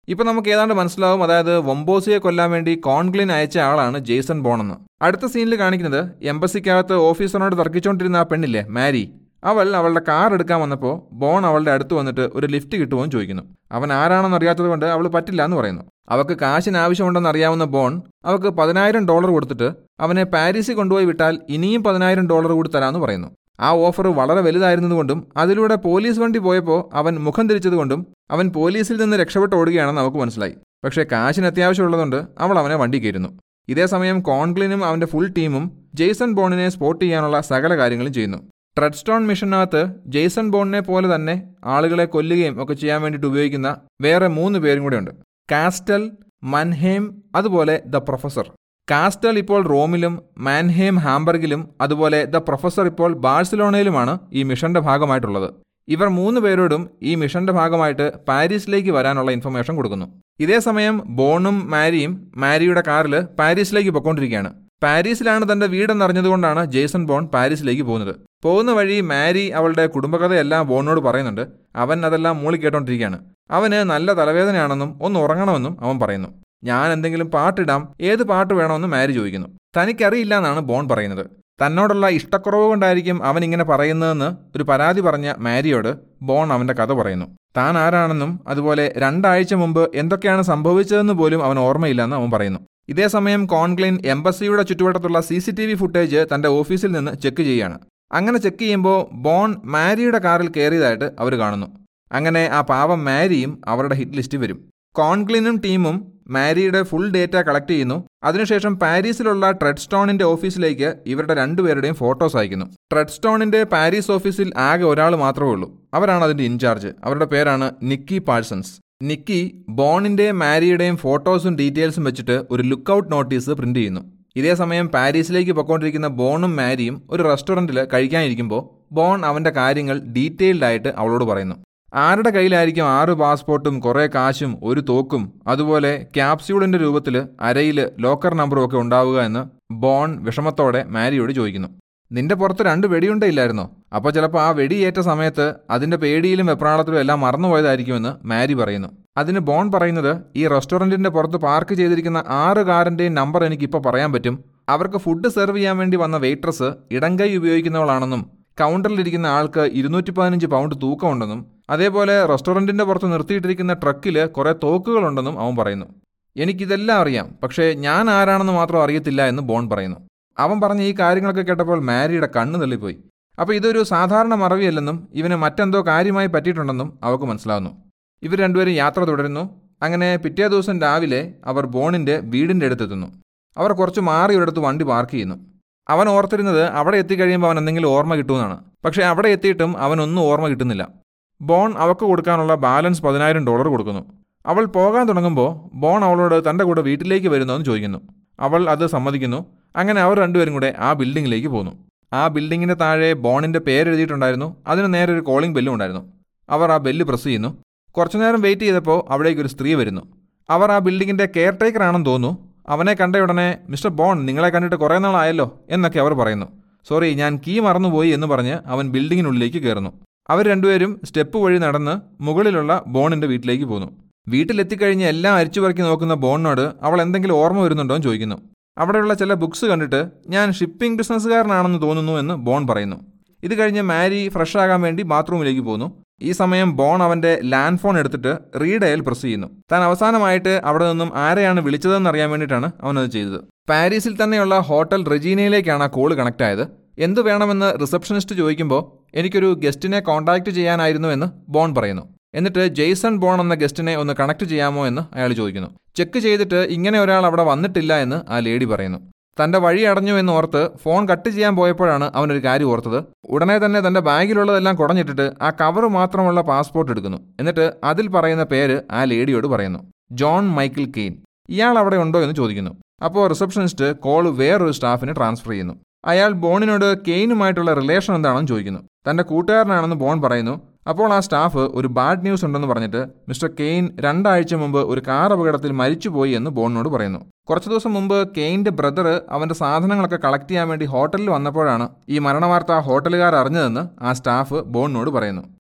ഇപ്പം നമുക്ക് ഏതാണ്ട് മനസ്സിലാവും, അതായത് വൊംബോസിയെ കൊല്ലാൻ വേണ്ടി കോൺഗ്ലിൻ അയച്ച ആളാണ് ജെയ്സൺ ബോൺ എന്ന്. അടുത്ത സീനിൽ കാണിക്കുന്നത് എംബസിക്കകത്ത് ഓഫീസറിനോട് തർക്കിച്ചുകൊണ്ടിരുന്ന ആ പെണ്ണില്ലേ മാരി, അവൾ അവളുടെ കാർ എടുക്കാൻ വന്നപ്പോൾ ബോൺ അവളുടെ അടുത്ത് വന്നിട്ട് ഒരു ലിഫ്റ്റ് കിട്ടുമോ എന്ന് ചോദിക്കുന്നു. അവൻ ആരാണെന്ന് അറിയാത്തത് കൊണ്ട് അവൾ പറ്റില്ല എന്ന് പറയുന്നു. അവൾക്ക് കാശിന് ആവശ്യമുണ്ടെന്ന് അറിയാവുന്ന ബോൺ അവൾക്ക് $10,000 കൊടുത്തിട്ട് അവനെ പാരീസിൽ കൊണ്ടുപോയി വിട്ടാൽ ഇനിയും $10,000 കൂടി തരാമെന്ന് പറയുന്നു. ആ ഓഫർ വളരെ വലുതായിരുന്നതുകൊണ്ടും അതിലൂടെ പോലീസ് വണ്ടി പോയപ്പോൾ അവൻ മുഖം തിരിച്ചതുകൊണ്ടും അവൻ പോലീസിൽ നിന്ന് രക്ഷപ്പെട്ട് ഓടുകയാണെന്ന് നമുക്ക് മനസ്സിലായി. പക്ഷേ കാശിന് അത്യാവശ്യമുള്ളതുകൊണ്ട് അവൾ അവനെ വണ്ടി കയറുന്നു. ഇതേസമയം കോൺഗ്ലിനും അവൻ്റെ ഫുൾ ടീമും ജെയ്സൺ ബോണിനെ സ്പോട്ട് ചെയ്യാനുള്ള സകല കാര്യങ്ങളും ചെയ്യുന്നു. ട്രെഡ്സ്റ്റോൺ മിഷനകത്ത് ജെയ്സൺ ബോണിനെ പോലെ തന്നെ ആളുകളെ കൊല്ലുകയും ഒക്കെ ചെയ്യാൻ വേണ്ടിയിട്ട് ഉപയോഗിക്കുന്ന വേറെ 3 പേരും കൂടെ ഉണ്ട്. കാസ്റ്റൽ, മൻഹേം, അതുപോലെ ദ പ്രൊഫസർ. കാസ്റ്റൽ ഇപ്പോൾ റോമിലും മാൻഹേം ഹാംബർഗിലും അതുപോലെ ദ പ്രൊഫസർ ഇപ്പോൾ ബാഴ്സലോണയിലുമാണ് ഈ മിഷന്റെ ഭാഗമായിട്ടുള്ളത്. ഇവർ 3 പേരോടും ഈ മിഷന്റെ ഭാഗമായിട്ട് പാരീസിലേക്ക് വരാനുള്ള ഇൻഫർമേഷൻ കൊടുക്കുന്നു. ഇതേസമയം ബോണും മാരിയും മാരിയുടെ കാറിൽ പാരീസിലേക്ക് പൊയ്ക്കൊണ്ടിരിക്കുകയാണ്. പാരീസിലാണ് തന്റെ വീടെന്നറിഞ്ഞതുകൊണ്ടാണ് ജെയ്സൺ ബോൺ പാരീസിലേക്ക് പോകുന്നത്. പോകുന്ന വഴി മാരി അവളുടെ കുടുംബകഥയെല്ലാം ബോണിനോട് പറയുന്നുണ്ട്. അവൻ അതെല്ലാം മൂളി കേട്ടോണ്ടിരിക്കുകയാണ്. അവന് നല്ല തലവേദനയാണെന്നും ഒന്ന് ഉറങ്ങണമെന്നും അവൻ പറയുന്നു. ഞാൻ എന്തെങ്കിലും പാട്ടിടാം, ഏത് പാട്ട് വേണമെന്ന് മാരി ചോദിക്കുന്നു. തനിക്കറിയില്ല എന്നാണ് ബോൺ പറയുന്നത്. തന്നോടുള്ള ഇഷ്ടക്കുറവ് കൊണ്ടായിരിക്കും അവൻ ഇങ്ങനെ പറയുന്നതെന്ന് ഒരു പരാതി പറഞ്ഞ മാരിയോട് ബോൺ അവന്റെ കഥ പറയുന്നു. താൻ ആരാണെന്നും അതുപോലെ 2 ആഴ്ച മുമ്പ് എന്തൊക്കെയാണ് സംഭവിച്ചതെന്ന് പോലും അവൻ ഓർമ്മയില്ലെന്ന് അവൻ പറയുന്നു. ഇതേസമയം കോൺഗ്ലിൻ എംബസിയുടെ ചുറ്റുവട്ടത്തുള്ള CCTV ഫുട്ടേജ് തന്റെ ഓഫീസിൽ നിന്ന് ചെക്ക് ചെയ്യുകയാണ്. അങ്ങനെ ചെക്ക് ചെയ്യുമ്പോൾ ബോൺ മാരിയുടെ കാറിൽ കയറിയതായിട്ട് അവർ കാണുന്നു. അങ്ങനെ ആ പാവം മാരിയും അവരുടെ ഹിറ്റ് ലിസ്റ്റ് വരും. കോൺഗ്ലിനും ടീമും മാരിയുടെ ഫുൾ ഡേറ്റ കളക്ട് ചെയ്യുന്നു. അതിനുശേഷം പാരീസിലുള്ള ട്രെഡ്സ്റ്റോണിന്റെ ഓഫീസിലേക്ക് ഇവരുടെ 2 പേരുടെയും ഫോട്ടോസ് അയക്കുന്നു. ട്രെഡ്സ്റ്റോണിന്റെ പാരീസ് ഓഫീസിൽ ആകെ ഒരാൾ മാത്രമേ ഉള്ളൂ. അവരാണ് അതിന്റെ ഇൻചാർജ്. അവരുടെ പേരാണ് നിക്കി പാഴ്സൺസ്. നിക്കി ബോണിന്റെയും മാരിയുടെയും ഫോട്ടോസും ഡീറ്റെയിൽസും വെച്ചിട്ട് ഒരു ലുക്കൌട്ട് നോട്ടീസ് പ്രിന്റ് ചെയ്യുന്നു. ഇതേസമയം പാരീസിലേക്ക് പൊയ്ക്കൊണ്ടിരിക്കുന്ന ബോണും മാരിയും ഒരു റെസ്റ്റോറൻറ്റിൽ കഴിക്കാനിരിക്കുമ്പോൾ ബോൺ അവന്റെ കാര്യങ്ങൾ ഡീറ്റെയിൽഡ് ആയിട്ട് അവളോട് പറയുന്നു. ആരുടെ കയ്യിലായിരിക്കും 6 പാസ്പോർട്ടും കുറേ കാശും ഒരു തോക്കും അതുപോലെ ക്യാപ്സ്യൂളിന്റെ രൂപത്തിൽ അരയിൽ ലോക്കർ നമ്പറും ഒക്കെ ഉണ്ടാവുക എന്ന് ബോൺ വിഷമത്തോടെ മാരിയോട് ചോദിക്കുന്നു. നിന്റെ പുറത്ത് 2 വെടിയുണ്ടയില്ലായിരുന്നോ? അപ്പോൾ ചിലപ്പോൾ ആ വെടിയേറ്റ സമയത്ത് അതിന്റെ പേടിയിലും വെപ്രാളത്തിലും എല്ലാം മറന്നുപോയതായിരിക്കുമെന്ന് മാരി പറയുന്നു. അതിന് ബോൺ പറയുന്നത്, ഈ റെസ്റ്റോറൻറ്റിന്റെ പുറത്ത് പാർക്ക് ചെയ്തിരിക്കുന്ന 6 കാറിന്റെയും നമ്പർ എനിക്കിപ്പോൾ പറയാൻ പറ്റും. അവർക്ക് ഫുഡ് സെർവ് ചെയ്യാൻ വേണ്ടി വന്ന വെയിട്രസ് ഇടംകൈ ഉപയോഗിക്കുന്നവളാണെന്നും കൗണ്ടറിലിരിക്കുന്ന ആൾക്ക് 215 പൗണ്ട് തൂക്കമുണ്ടെന്നും അതേപോലെ റെസ്റ്റോറൻറ്റിന്റെ പുറത്ത് നിർത്തിയിട്ടിരിക്കുന്ന ട്രക്കിൽ കുറേ തോക്കുകളുണ്ടെന്നും അവൻ പറയുന്നു. എനിക്കിതെല്ലാം അറിയാം, പക്ഷേ ഞാൻ ആരാണെന്ന് മാത്രം അറിയത്തില്ല എന്ന് ബോൺ പറയുന്നു. അവൻ പറഞ്ഞ ഈ കാര്യങ്ങളൊക്കെ കേട്ടപ്പോൾ മാരിയുടെ കണ്ണ് തള്ളിപ്പോയി. അപ്പോൾ ഇതൊരു സാധാരണ മറവിയല്ലെന്നും ഇവന് മറ്റെന്തോ കാര്യമായി പറ്റിയിട്ടുണ്ടെന്നും അവൾക്ക് മനസ്സിലാവുന്നു. ഇവർ 2 പേരും യാത്ര തുടരുന്നു. അങ്ങനെ പിറ്റേ ദിവസം രാവിലെ അവർ ബോണിന്റെ വീടിന്റെ അടുത്തെത്തുന്നു. അവർ കുറച്ച് മാറി ഒരിടത്ത് വണ്ടി പാർക്ക് ചെയ്യുന്നു. അവൻ ഓർത്തിരുന്നത് അവിടെ എത്തിക്കഴിയുമ്പോൾ അവൻ എന്തെങ്കിലും ഓർമ്മ കിട്ടുമെന്നാണ്. പക്ഷേ അവിടെ എത്തിയിട്ടും അവനൊന്നും ഓർമ്മ കിട്ടുന്നില്ല. ബോൺ അവൾക്ക് കൊടുക്കാനുള്ള ബാലൻസ് $10,000 കൊടുക്കുന്നു. അവൾ പോകാൻ തുടങ്ങുമ്പോൾ ബോൺ അവളോട് തൻ്റെ കൂടെ വീട്ടിലേക്ക് വരുന്നതെന്ന് ചോദിക്കുന്നു. അവൾ അത് സമ്മതിക്കുന്നു. അങ്ങനെ അവർ 2 പേരും കൂടെ ആ ബിൽഡിങ്ങിലേക്ക് പോകുന്നു. ആ ബിൽഡിങ്ങിൻ്റെ താഴെ ബോണിൻ്റെ പേരെഴുതിയിട്ടുണ്ടായിരുന്നു. അതിന് നേരെ ഒരു കോളിംഗ് ബെല്ലും ഉണ്ടായിരുന്നു. അവർ ആ ബെല്ല് പ്രസ് ചെയ്യുന്നു. കുറച്ചു നേരം വെയിറ്റ് ചെയ്തപ്പോൾ അവിടേക്ക് ഒരു സ്ത്രീ വരുന്നു. അവർ ആ ബിൽഡിങ്ങിൻ്റെ കെയർ ടേക്കർ ആണെന്ന് തോന്നുന്നു. അവനെ കണ്ട ഉടനെ മിസ്റ്റർ ബോൺ, നിങ്ങളെ കണ്ടിട്ട് കുറേ നാളായല്ലോ എന്നൊക്കെ അവർ പറയുന്നു. സോറി, ഞാൻ കീ മറന്നുപോയി എന്ന് പറഞ്ഞ് അവൻ ബിൽഡിങ്ങിനുള്ളിലേക്ക് കയറുന്നു. അവർ 2 പേരും സ്റ്റെപ്പ് വഴി നടന്ന് മുകളിലുള്ള ബോണിൻ്റെ വീട്ടിലേക്ക് പോകുന്നു. വീട്ടിലെത്തിക്കഴിഞ്ഞ് എല്ലാം അരിച്ചുപറക്കി നോക്കുന്ന ബോണിനോട് അവൾ എന്തെങ്കിലും ഓർമ്മ വരുന്നുണ്ടോ എന്ന് ചോദിക്കുന്നു. അവിടെയുള്ള ചില ബുക്സ് കണ്ടിട്ട് ഞാൻ ഷിപ്പിംഗ് ബിസിനസ്സുകാരനാണെന്ന് തോന്നുന്നു എന്ന് ബോൺ പറയുന്നു. ഇത് കഴിഞ്ഞ് മാരി ഫ്രഷ് ആകാൻ വേണ്ടി ബാത്റൂമിലേക്ക് പോകുന്നു. ഈ സമയം ബോൺ അവൻ്റെ ലാൻഡ് ഫോൺ എടുത്തിട്ട് റീഡയൽ പ്രസ് ചെയ്യുന്നു. താൻ അവസാനമായിട്ട് അവിടെ നിന്നും ആരെയാണ് വിളിച്ചതെന്ന് അറിയാൻ വേണ്ടിയിട്ടാണ് അവനത് ചെയ്തത്. പാരീസിൽ തന്നെയുള്ള ഹോട്ടൽ റെജീനയിലേക്കാണ് ആ കോള് കണക്ട് ആയത്. എന്തു വേണമെന്ന് റിസപ്ഷനിസ്റ്റ് ചോദിക്കുമ്പോൾ എനിക്കൊരു ഗസ്റ്റിനെ കോൺടാക്ട് ചെയ്യാനായിരുന്നു എന്ന് ബോൺ പറയുന്നു. എന്നിട്ട് ജെയ്സൺ ബോൺ എന്ന ഗസ്റ്റിനെ ഒന്ന് കണക്ട് ചെയ്യാമോ എന്ന് അയാൾ ചോദിക്കുന്നു. ചെക്ക് ചെയ്തിട്ട് ഇങ്ങനെ ഒരാൾ അവിടെ വന്നിട്ടില്ല എന്ന് ആ ലേഡി പറയുന്നു. തൻ്റെ വഴി അടഞ്ഞു എന്ന് ഓർത്ത് ഫോൺ കട്ട് ചെയ്യാൻ പോയപ്പോഴാണ് അവനൊരു കാര്യം ഓർത്തത്. ഉടനെ തന്നെ തൻ്റെ ബാഗിലുള്ളതെല്ലാം കുടഞ്ഞിട്ടിട്ട് ആ കവർ മാത്രമുള്ള പാസ്പോർട്ട് എടുക്കുന്നു. എന്നിട്ട് അതിൽ പറയുന്ന പേര് ആ ലേഡിയോട് പറയുന്നു, ജോൺ മൈക്കിൾ കെയ്ൻ. ഇയാൾ അവിടെ ഉണ്ടോ എന്ന് ചോദിക്കുന്നു. അപ്പോൾ റിസപ്ഷനിസ്റ്റ് കോൾ വേറൊരു സ്റ്റാഫിന് ട്രാൻസ്ഫർ ചെയ്യുന്നു. അയാൾ ബോണിനോട് കെയ്നുമായിട്ടുള്ള റിലേഷൻ എന്താണെന്ന് ചോദിക്കുന്നു. തൻ്റെ കൂട്ടുകാരനാണെന്ന് ബോൺ പറയുന്നു. അപ്പോൾ ആ സ്റ്റാഫ് ഒരു ബാഡ് ന്യൂസ് ഉണ്ടെന്ന് പറഞ്ഞിട്ട് മിസ്റ്റർ കെയ്ൻ 2 ആഴ്ച മുമ്പ് ഒരു കാർ അപകടത്തിൽ മരിച്ചുപോയി എന്ന് ബോണിനോട് പറയുന്നു. കുറച്ച് ദിവസം മുമ്പ് കെയ്ൻ്റെ ബ്രദർ അവൻ്റെ സാധനങ്ങളൊക്കെ കളക്ട് ചെയ്യാൻ വേണ്ടി ഹോട്ടലിൽ വന്നപ്പോഴാണ് ഈ മരണവാർത്ത ഹോട്ടലുകാർ അറിഞ്ഞതെന്ന് ആ സ്റ്റാഫ് ബോണിനോട് പറയുന്നു.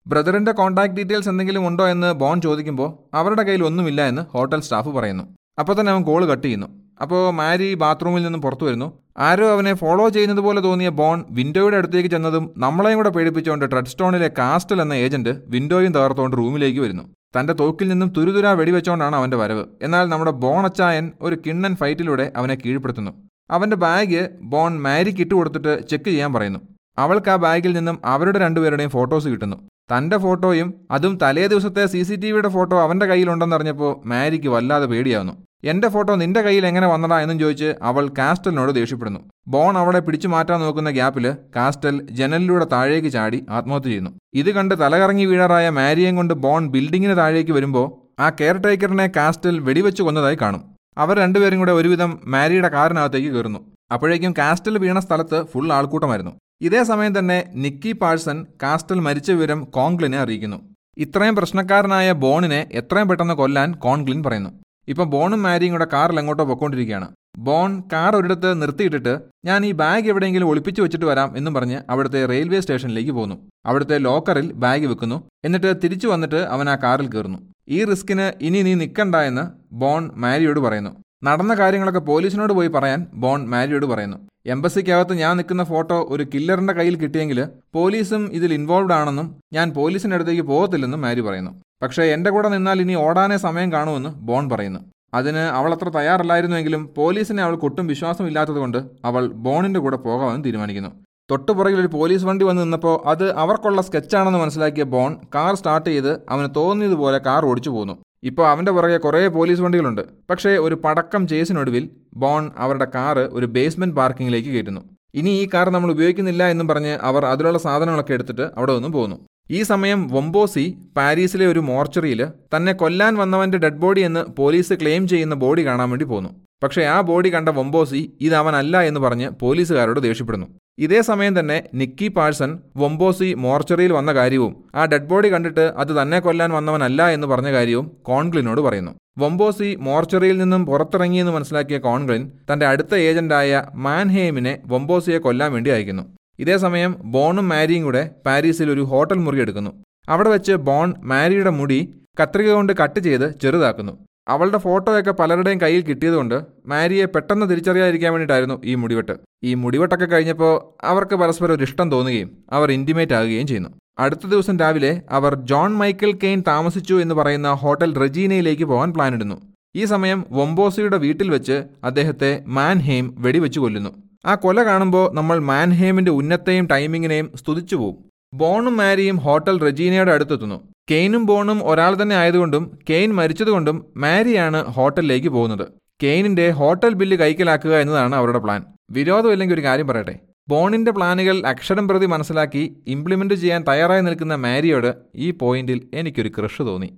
ബ്രദറിന്റെ കോൺടാക്ട് ഡീറ്റെയിൽസ് എന്തെങ്കിലും ഉണ്ടോ എന്ന് ബോൺ ചോദിക്കുമ്പോൾ അവരുടെ കയ്യിൽ ഒന്നുമില്ല എന്ന് ഹോട്ടൽ സ്റ്റാഫ് പറയുന്നു. അപ്പോൾ തന്നെ അവൻ കോൾ കട്ട് ചെയ്യുന്നു. അപ്പോൾ മാരി ബാത്റൂമിൽ നിന്നും പുറത്തു വരുന്നു. ആരോ അവനെ ഫോളോ ചെയ്യുന്നത് പോലെ തോന്നിയ ബോൺ വിൻഡോയുടെ അടുത്തേക്ക് ചെന്നതും നമ്മളെയും കൂടെ പേടിപ്പിച്ചുകൊണ്ട് ട്രെഡ്സ്റ്റോണിലെ കാസ്റ്റൽ എന്ന ഏജന്റ് വിൻഡോയും തകർത്തുകൊണ്ട് റൂമിലേക്ക് വരുന്നു. തന്റെ തോക്കിൽ നിന്നും തുരുതുരാ വെടിവെച്ചുകൊണ്ടാണ് അവന്റെ വരവ്. എന്നാൽ നമ്മുടെ ബോൺ അച്ചായൻ ഒരു കിണ്ണൻ ഫൈറ്റിലൂടെ അവനെ കീഴ്പ്പെടുത്തുന്നു. അവന്റെ ബാഗ് ബോൺ മാരിക്ക് ഇട്ടുകൊടുത്തിട്ട് ചെക്ക് ചെയ്യാൻ പറയുന്നു. അവൾക്ക് ആ ബാഗിൽ നിന്നും അവരുടെ രണ്ടുപേരുടെയും ഫോട്ടോസ് കിട്ടുന്നു. തന്റെ ഫോട്ടോയും അതും തലേ ദിവസത്തെ CCTVയുടെ ഫോട്ടോ അവന്റെ കയ്യിലുണ്ടെന്നറിഞ്ഞപ്പോൾ മാരിക്ക് വല്ലാതെ പേടിയാവുന്നു. എന്റെ ഫോട്ടോ നിന്റെ കയ്യിൽ എങ്ങനെ വന്നടാ എന്നും ചോദിച്ച് അവൾ കാസ്റ്റലിനോട് ദേഷ്യപ്പെടുന്നു. ബോൺ അവളെ പിടിച്ചു മാറ്റാൻ നോക്കുന്ന ഗ്യാപ്പിൽ കാസ്റ്റൽ ജനലിലൂടെ താഴേക്ക് ചാടി ആത്മഹത്യ ചെയ്യുന്നു. ഇത് കണ്ട് തലകറങ്ങി വീഴാറായ മാരിയെയും കൊണ്ട് ബോൺ ബിൽഡിങ്ങിന് താഴേക്ക് വരുമ്പോൾ ആ കെയർ ടേക്കറിനെ കാസ്റ്റൽ വെടിവെച്ച് കൊന്നതായി കാണും. അവർ രണ്ടുപേരും കൂടെ ഒരുവിധം മാരിയുടെ കാറിനകത്തേക്ക് കയറുന്നു. അപ്പോഴേക്കും കാസ്റ്റൽ വീണ സ്ഥലത്ത് ഫുൾ ആൾക്കൂട്ടമായിരുന്നു. ഇതേ സമയം തന്നെ നിക്കി പാഴ്സൺ കാസ്റ്റൽ മരിച്ച വിവരം കോൺഗ്ലിനെ അറിയിക്കുന്നു. ഇത്രയും പ്രശ്നക്കാരനായ ബോണിനെ എത്രയും പെട്ടെന്ന് കൊല്ലാൻ കോൺഗ്ലിൻ പറയുന്നു. ഇപ്പം ബോണും മാരിയും കൂടെ കാറിൽ എങ്ങോട്ടോ പൊയ്ക്കൊണ്ടിരിക്കുകയാണ്. ബോൺ കാർ ഒരിടത്ത് നിർത്തിയിട്ടിട്ട് ഞാൻ ഈ ബാഗ് എവിടെയെങ്കിലും ഒളിപ്പിച്ചു വെച്ചിട്ട് വരാം എന്നും പറഞ്ഞ് അവിടുത്തെ റെയിൽവേ സ്റ്റേഷനിലേക്ക് പോകുന്നു. അവിടുത്തെ ലോക്കറിൽ ബാഗ് വെക്കുന്നു. എന്നിട്ട് തിരിച്ചു വന്നിട്ട് അവൻ ആ കാറിൽ കയറുന്നു. ഈ റിസ്കിന് ഇനി നീ നിൽക്കണ്ട എന്ന് ബോൺ മാരിയോട് പറയുന്നു. നടന്ന കാര്യങ്ങളൊക്കെ പോലീസിനോട് പോയി പറയാൻ ബോൺ മാരിയോട് പറയുന്നു. എംബസിക്കകത്ത് ഞാൻ നിൽക്കുന്ന ഫോട്ടോ ഒരു കില്ലറിന്റെ കയ്യിൽ കിട്ടിയെങ്കിൽ പോലീസും ഇതിൽ ഇൻവോൾവ് ആണെന്നും ഞാൻ പോലീസിന്റെ അടുത്തേക്ക് പോകത്തില്ലെന്നും മാരി പറയുന്നു. പക്ഷേ എന്റെ കൂടെ നിന്നാൽ ഇനി ഓടാനേ സമയം കാണുമെന്ന് ബോൺ പറയുന്നു. അതിന് അവൾ അത്ര തയ്യാറല്ലായിരുന്നുവെങ്കിലും പോലീസിനെ അവൾക്ക് ഒട്ടും വിശ്വാസമില്ലാത്തതുകൊണ്ട് അവൾ ബോണിന്റെ കൂടെ പോകാമെന്ന് തീരുമാനിക്കുന്നു. തൊട്ടുപുറകിൽ ഒരു പോലീസ് വണ്ടി വന്ന് നിന്നപ്പോൾ അത് അവർക്കുള്ള സ്കെച്ചാണെന്ന് മനസ്സിലാക്കിയ ബോൺ കാർ സ്റ്റാർട്ട് ചെയ്ത് അവന് തോന്നിയതുപോലെ കാർ ഓടിച്ചു പോകുന്നു. ഇപ്പോൾ അവന്റെ പുറകെ കുറേ പോലീസ് വണ്ടികളുണ്ട്. പക്ഷേ ഒരു പടക്കം ചേസിനൊടുവിൽ ബോൺ അവരുടെ കാറ് ഒരു ബേസ്മെന്റ് പാർക്കിങ്ങിലേക്ക് കയറ്റുന്നു. ഇനി ഈ കാർ നമ്മൾ ഉപയോഗിക്കുന്നില്ല എന്നും പറഞ്ഞ് അവർ അതിലുള്ള സാധനങ്ങളൊക്കെ എടുത്തിട്ട് അവിടെ നിന്നും പോകുന്നു. ഈ സമയം വൊംബോസി പാരീസിലെ ഒരു മോർച്ചറിയിൽ തന്നെ കൊല്ലാൻ വന്നവന്റെ ഡെഡ് ബോഡി എന്ന് പോലീസ് ക്ലെയിം ചെയ്യുന്ന ബോഡി കാണാൻ വേണ്ടി പോകുന്നു. പക്ഷേ ആ ബോഡി കണ്ട വൊംബോസി ഇത് അവനല്ല എന്ന് പറഞ്ഞ് പോലീസുകാരോട് ദേഷ്യപ്പെടുന്നു. ഇതേ സമയം തന്നെ നിക്കി പാഴ്സൺ വൊംബോസി മോർച്ചറിയിൽ വന്ന കാര്യവും ആ ഡെഡ് ബോഡി കണ്ടിട്ട് അത് തന്നെ കൊല്ലാൻ വന്നവനല്ല എന്ന് പറഞ്ഞ കാര്യവും കോൺഗ്ലിനോട് പറയുന്നു. വൊംബോസി മോർച്ചറിയിൽ നിന്നും പുറത്തിറങ്ങിയെന്ന് മനസ്സിലാക്കിയ കോൺഗ്ലിൻ തന്റെ അടുത്ത ഏജന്റായ മാൻഹെയിമിനെ വൊംബോസിയെ കൊല്ലാൻ വേണ്ടി അയക്കുന്നു. ഇതേ സമയം ബോണും മാരിയും കൂടെ പാരീസിൽ ഒരു ഹോട്ടൽ മുറി എടുക്കുന്നു. അവിടെ വെച്ച് ബോൺ മാരിയുടെ മുടി കത്രിക കൊണ്ട് കട്ട് ചെയ്ത് ചെറുതാക്കുന്നു. അവളുടെ ഫോട്ടോയൊക്കെ പലരുടെയും കയ്യിൽ കിട്ടിയതുകൊണ്ട് മാരിയെ പെട്ടെന്ന് തിരിച്ചറിയാതിരിക്കാൻ വേണ്ടിയിട്ടായിരുന്നു ഈ മുടിവെട്ട്. ഈ മുടിവെട്ടൊക്കെ കഴിഞ്ഞപ്പോൾ അവർക്ക് പരസ്പരം ഒരു ഇഷ്ടം തോന്നുകയും അവർ ഇൻറ്റിമേറ്റ് ആകുകയും ചെയ്യുന്നു. അടുത്ത ദിവസം രാവിലെ അവർ ജോൺ മൈക്കൽ കെയ്ൻ താമസിച്ചു എന്ന് പറയുന്ന ഹോട്ടൽ റെജീനയിലേക്ക് പോകാൻ പ്ലാനിടുന്നു. ഈ സമയം വൊംബോസിയുടെ വീട്ടിൽ വെച്ച് അദ്ദേഹത്തെ മാൻഹെയിം വെടിവെച്ച് കൊല്ലുന്നു. ആ കൊല കാണുമ്പോൾ നമ്മൾ മാൻഹെയിമിന്റെ ഉന്നത്തെയും ടൈമിങ്ങിനെയും സ്തുതിച്ചു പോകും. ബോണും മാരിയും ഹോട്ടൽ റെജീനയുടെ അടുത്തെത്തുന്നു. കെയ്നും ബോണും ഒരാൾ തന്നെ ആയതുകൊണ്ടും കെയ്ൻ മരിച്ചതുകൊണ്ടും മാരിയാണ് ഹോട്ടലിലേക്ക് പോകുന്നത്. കെയ്നിന്റെ ഹോട്ടൽ ബില്ല് കൈക്കലാക്കുക എന്നതാണ് അവരുടെ പ്ലാൻ. വിരോധമില്ലെങ്കിൽ ഒരു കാര്യം പറയട്ടെ, ബോണിന്റെ പ്ലാനുകൾ അക്ഷരം പ്രതി മനസ്സിലാക്കി ഇംപ്ലിമെന്റ് ചെയ്യാൻ തയ്യാറായി നിൽക്കുന്ന മാരിയോട് ഈ പോയിന്റിൽ എനിക്കൊരു ക്രഷ് തോന്നി.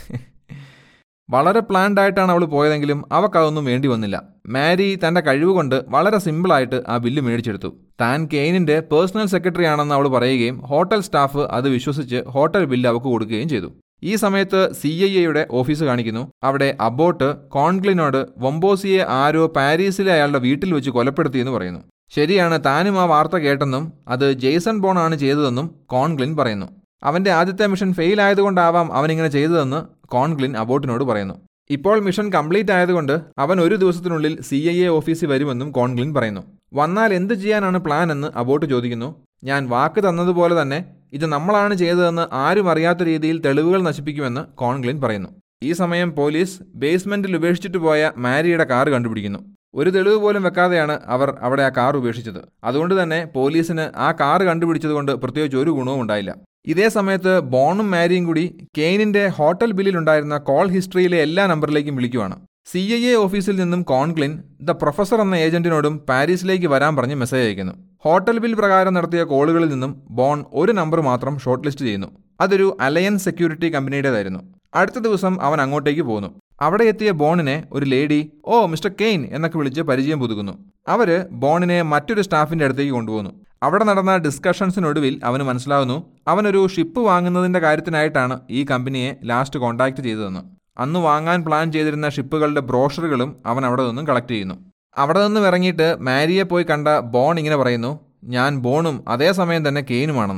വളരെ പ്ലാൻഡ് ആയിട്ടാണ് അവൾ പോയതെങ്കിലും അവൾക്കതൊന്നും വേണ്ടി വന്നില്ല. മാരി തന്റെ കഴിവുകൊണ്ട് വളരെ സിമ്പിളായിട്ട് ആ ബില്ല് മേടിച്ചെടുത്തു. താൻ കെയ്നിന്റെ പേഴ്സണൽ സെക്രട്ടറി ആണെന്ന് അവൾ പറയുകയും ഹോട്ടൽ സ്റ്റാഫ് അത് വിശ്വസിച്ച് ഹോട്ടൽ ബില്ല് അവൾക്ക് കൊടുക്കുകയും ചെയ്തു. ഈ സമയത്ത് CIA ഓഫീസ് കാണിക്കുന്നു. അവിടെ അബോട്ട് കോൺഗ്ലിനോട് വൊംബോസിയെ ആരോ പാരീസിലെ അയാളുടെ വീട്ടിൽ വെച്ച് കൊലപ്പെടുത്തിയെന്ന് പറയുന്നു. ശരിയാണ്, താനും ആ വാർത്ത കേട്ടെന്നും അത് ജെയ്സൺ ബോൺ ആണ് ചെയ്തതെന്നും കോൺഗ്ലിൻ പറയുന്നു. അവന്റെ ആദ്യത്തെ മിഷൻ ഫെയിൽ ആയതുകൊണ്ടാവാം അവനിങ്ങനെ ചെയ്തതെന്ന് കോൺഗ്ലിൻ അബോട്ടിനോട് പറയുന്നു. ഇപ്പോൾ മിഷൻ കംപ്ലീറ്റ് ആയതുകൊണ്ട് അവൻ ഒരു ദിവസത്തിനുള്ളിൽ CIA ഓഫീസിൽ വരുമെന്നും കോൺഗ്ലിൻ പറയുന്നു. വന്നാൽ എന്ത് ചെയ്യാനാണ് പ്ലാൻ എന്ന് അബോട്ട് ചോദിക്കുന്നു. ഞാൻ വാക്ക് തന്നതുപോലെ തന്നെ ഇത് നമ്മളാണ് ചെയ്തതെന്ന് ആരും അറിയാത്ത രീതിയിൽ തെളിവുകൾ നശിപ്പിക്കുമെന്ന് കോൺഗ്ലിൻ പറയുന്നു. ഈ സമയം പോലീസ് ബേസ്മെന്റിൽ ഉപേക്ഷിച്ചിട്ട് പോയ മാരിയുടെ കാർ കണ്ടുപിടിക്കുന്നു. ഒരു തെളിവ് പോലും വെക്കാതെയാണ് അവർ അവിടെ ആ കാർ ഉപേക്ഷിച്ചത്. അതുകൊണ്ട് തന്നെ പോലീസിന് ആ കാർ കണ്ടുപിടിച്ചതുകൊണ്ട് പ്രത്യേകിച്ച് ഒരു ഗുണവും ഉണ്ടായില്ല. ഇതേ സമയത്ത് ബോണും മാരിയും കൂടി കെയ്നിന്റെ ഹോട്ടൽ ബില്ലിലുണ്ടായിരുന്ന കോൾ ഹിസ്റ്ററിയിലെ എല്ലാ നമ്പറിലേക്കും വിളിക്കുവാണ്. CIA ഓഫീസിൽ നിന്നും കോൺഗ്ലിൻ ദ പ്രൊഫസർ എന്ന ഏജന്റിനോടും പാരീസിലേക്ക് വരാൻ പറഞ്ഞ് മെസ്സേജ് അയക്കുന്നു. ഹോട്ടൽ ബിൽ പ്രകാരം നടത്തിയ കോളുകളിൽ നിന്നും ബോൺ ഒരു നമ്പർ മാത്രം ഷോർട്ട് ലിസ്റ്റ് ചെയ്യുന്നു. അതൊരു അലയൻസ് സെക്യൂരിറ്റി കമ്പനിയുടേതായിരുന്നു. അടുത്ത ദിവസം അവൻ അങ്ങോട്ടേക്ക് പോകുന്നു. അവിടെ എത്തിയ ബോണിനെ ഒരു ലേഡി "ഓ മിസ്റ്റർ കെയ്ൻ" എന്നൊക്കെ വിളിച്ച് പരിചയം പുതുക്കുന്നു. അവര് ബോണിനെ മറ്റൊരു സ്റ്റാഫിന്റെ അടുത്തേക്ക് കൊണ്ടുപോകുന്നു. അവിടെ നടന്ന ഡിസ്കഷൻസിനൊടുവിൽ അവന് മനസ്സിലാവുന്നു അവനൊരു ഷിപ്പ് വാങ്ങുന്നതിന്റെ കാര്യത്തിനായിട്ടാണ് ഈ കമ്പനിയെ ലാസ്റ്റ് കോൺടാക്ട് ചെയ്തതെന്ന്. അന്ന് വാങ്ങാൻ പ്ലാൻ ചെയ്തിരുന്ന ഷിപ്പുകളുടെ ബ്രോഷറുകളും അവൻ അവിടെ നിന്നും കളക്ട് ചെയ്യുന്നു. അവിടെ നിന്നും ഇറങ്ങിയിട്ട് മാരിയെ പോയി കണ്ട ബോൺ ഇങ്ങനെ പറയുന്നു, "ഞാൻ ബോണും അതേസമയം തന്നെ കെയ്നുമാണെന്ന്."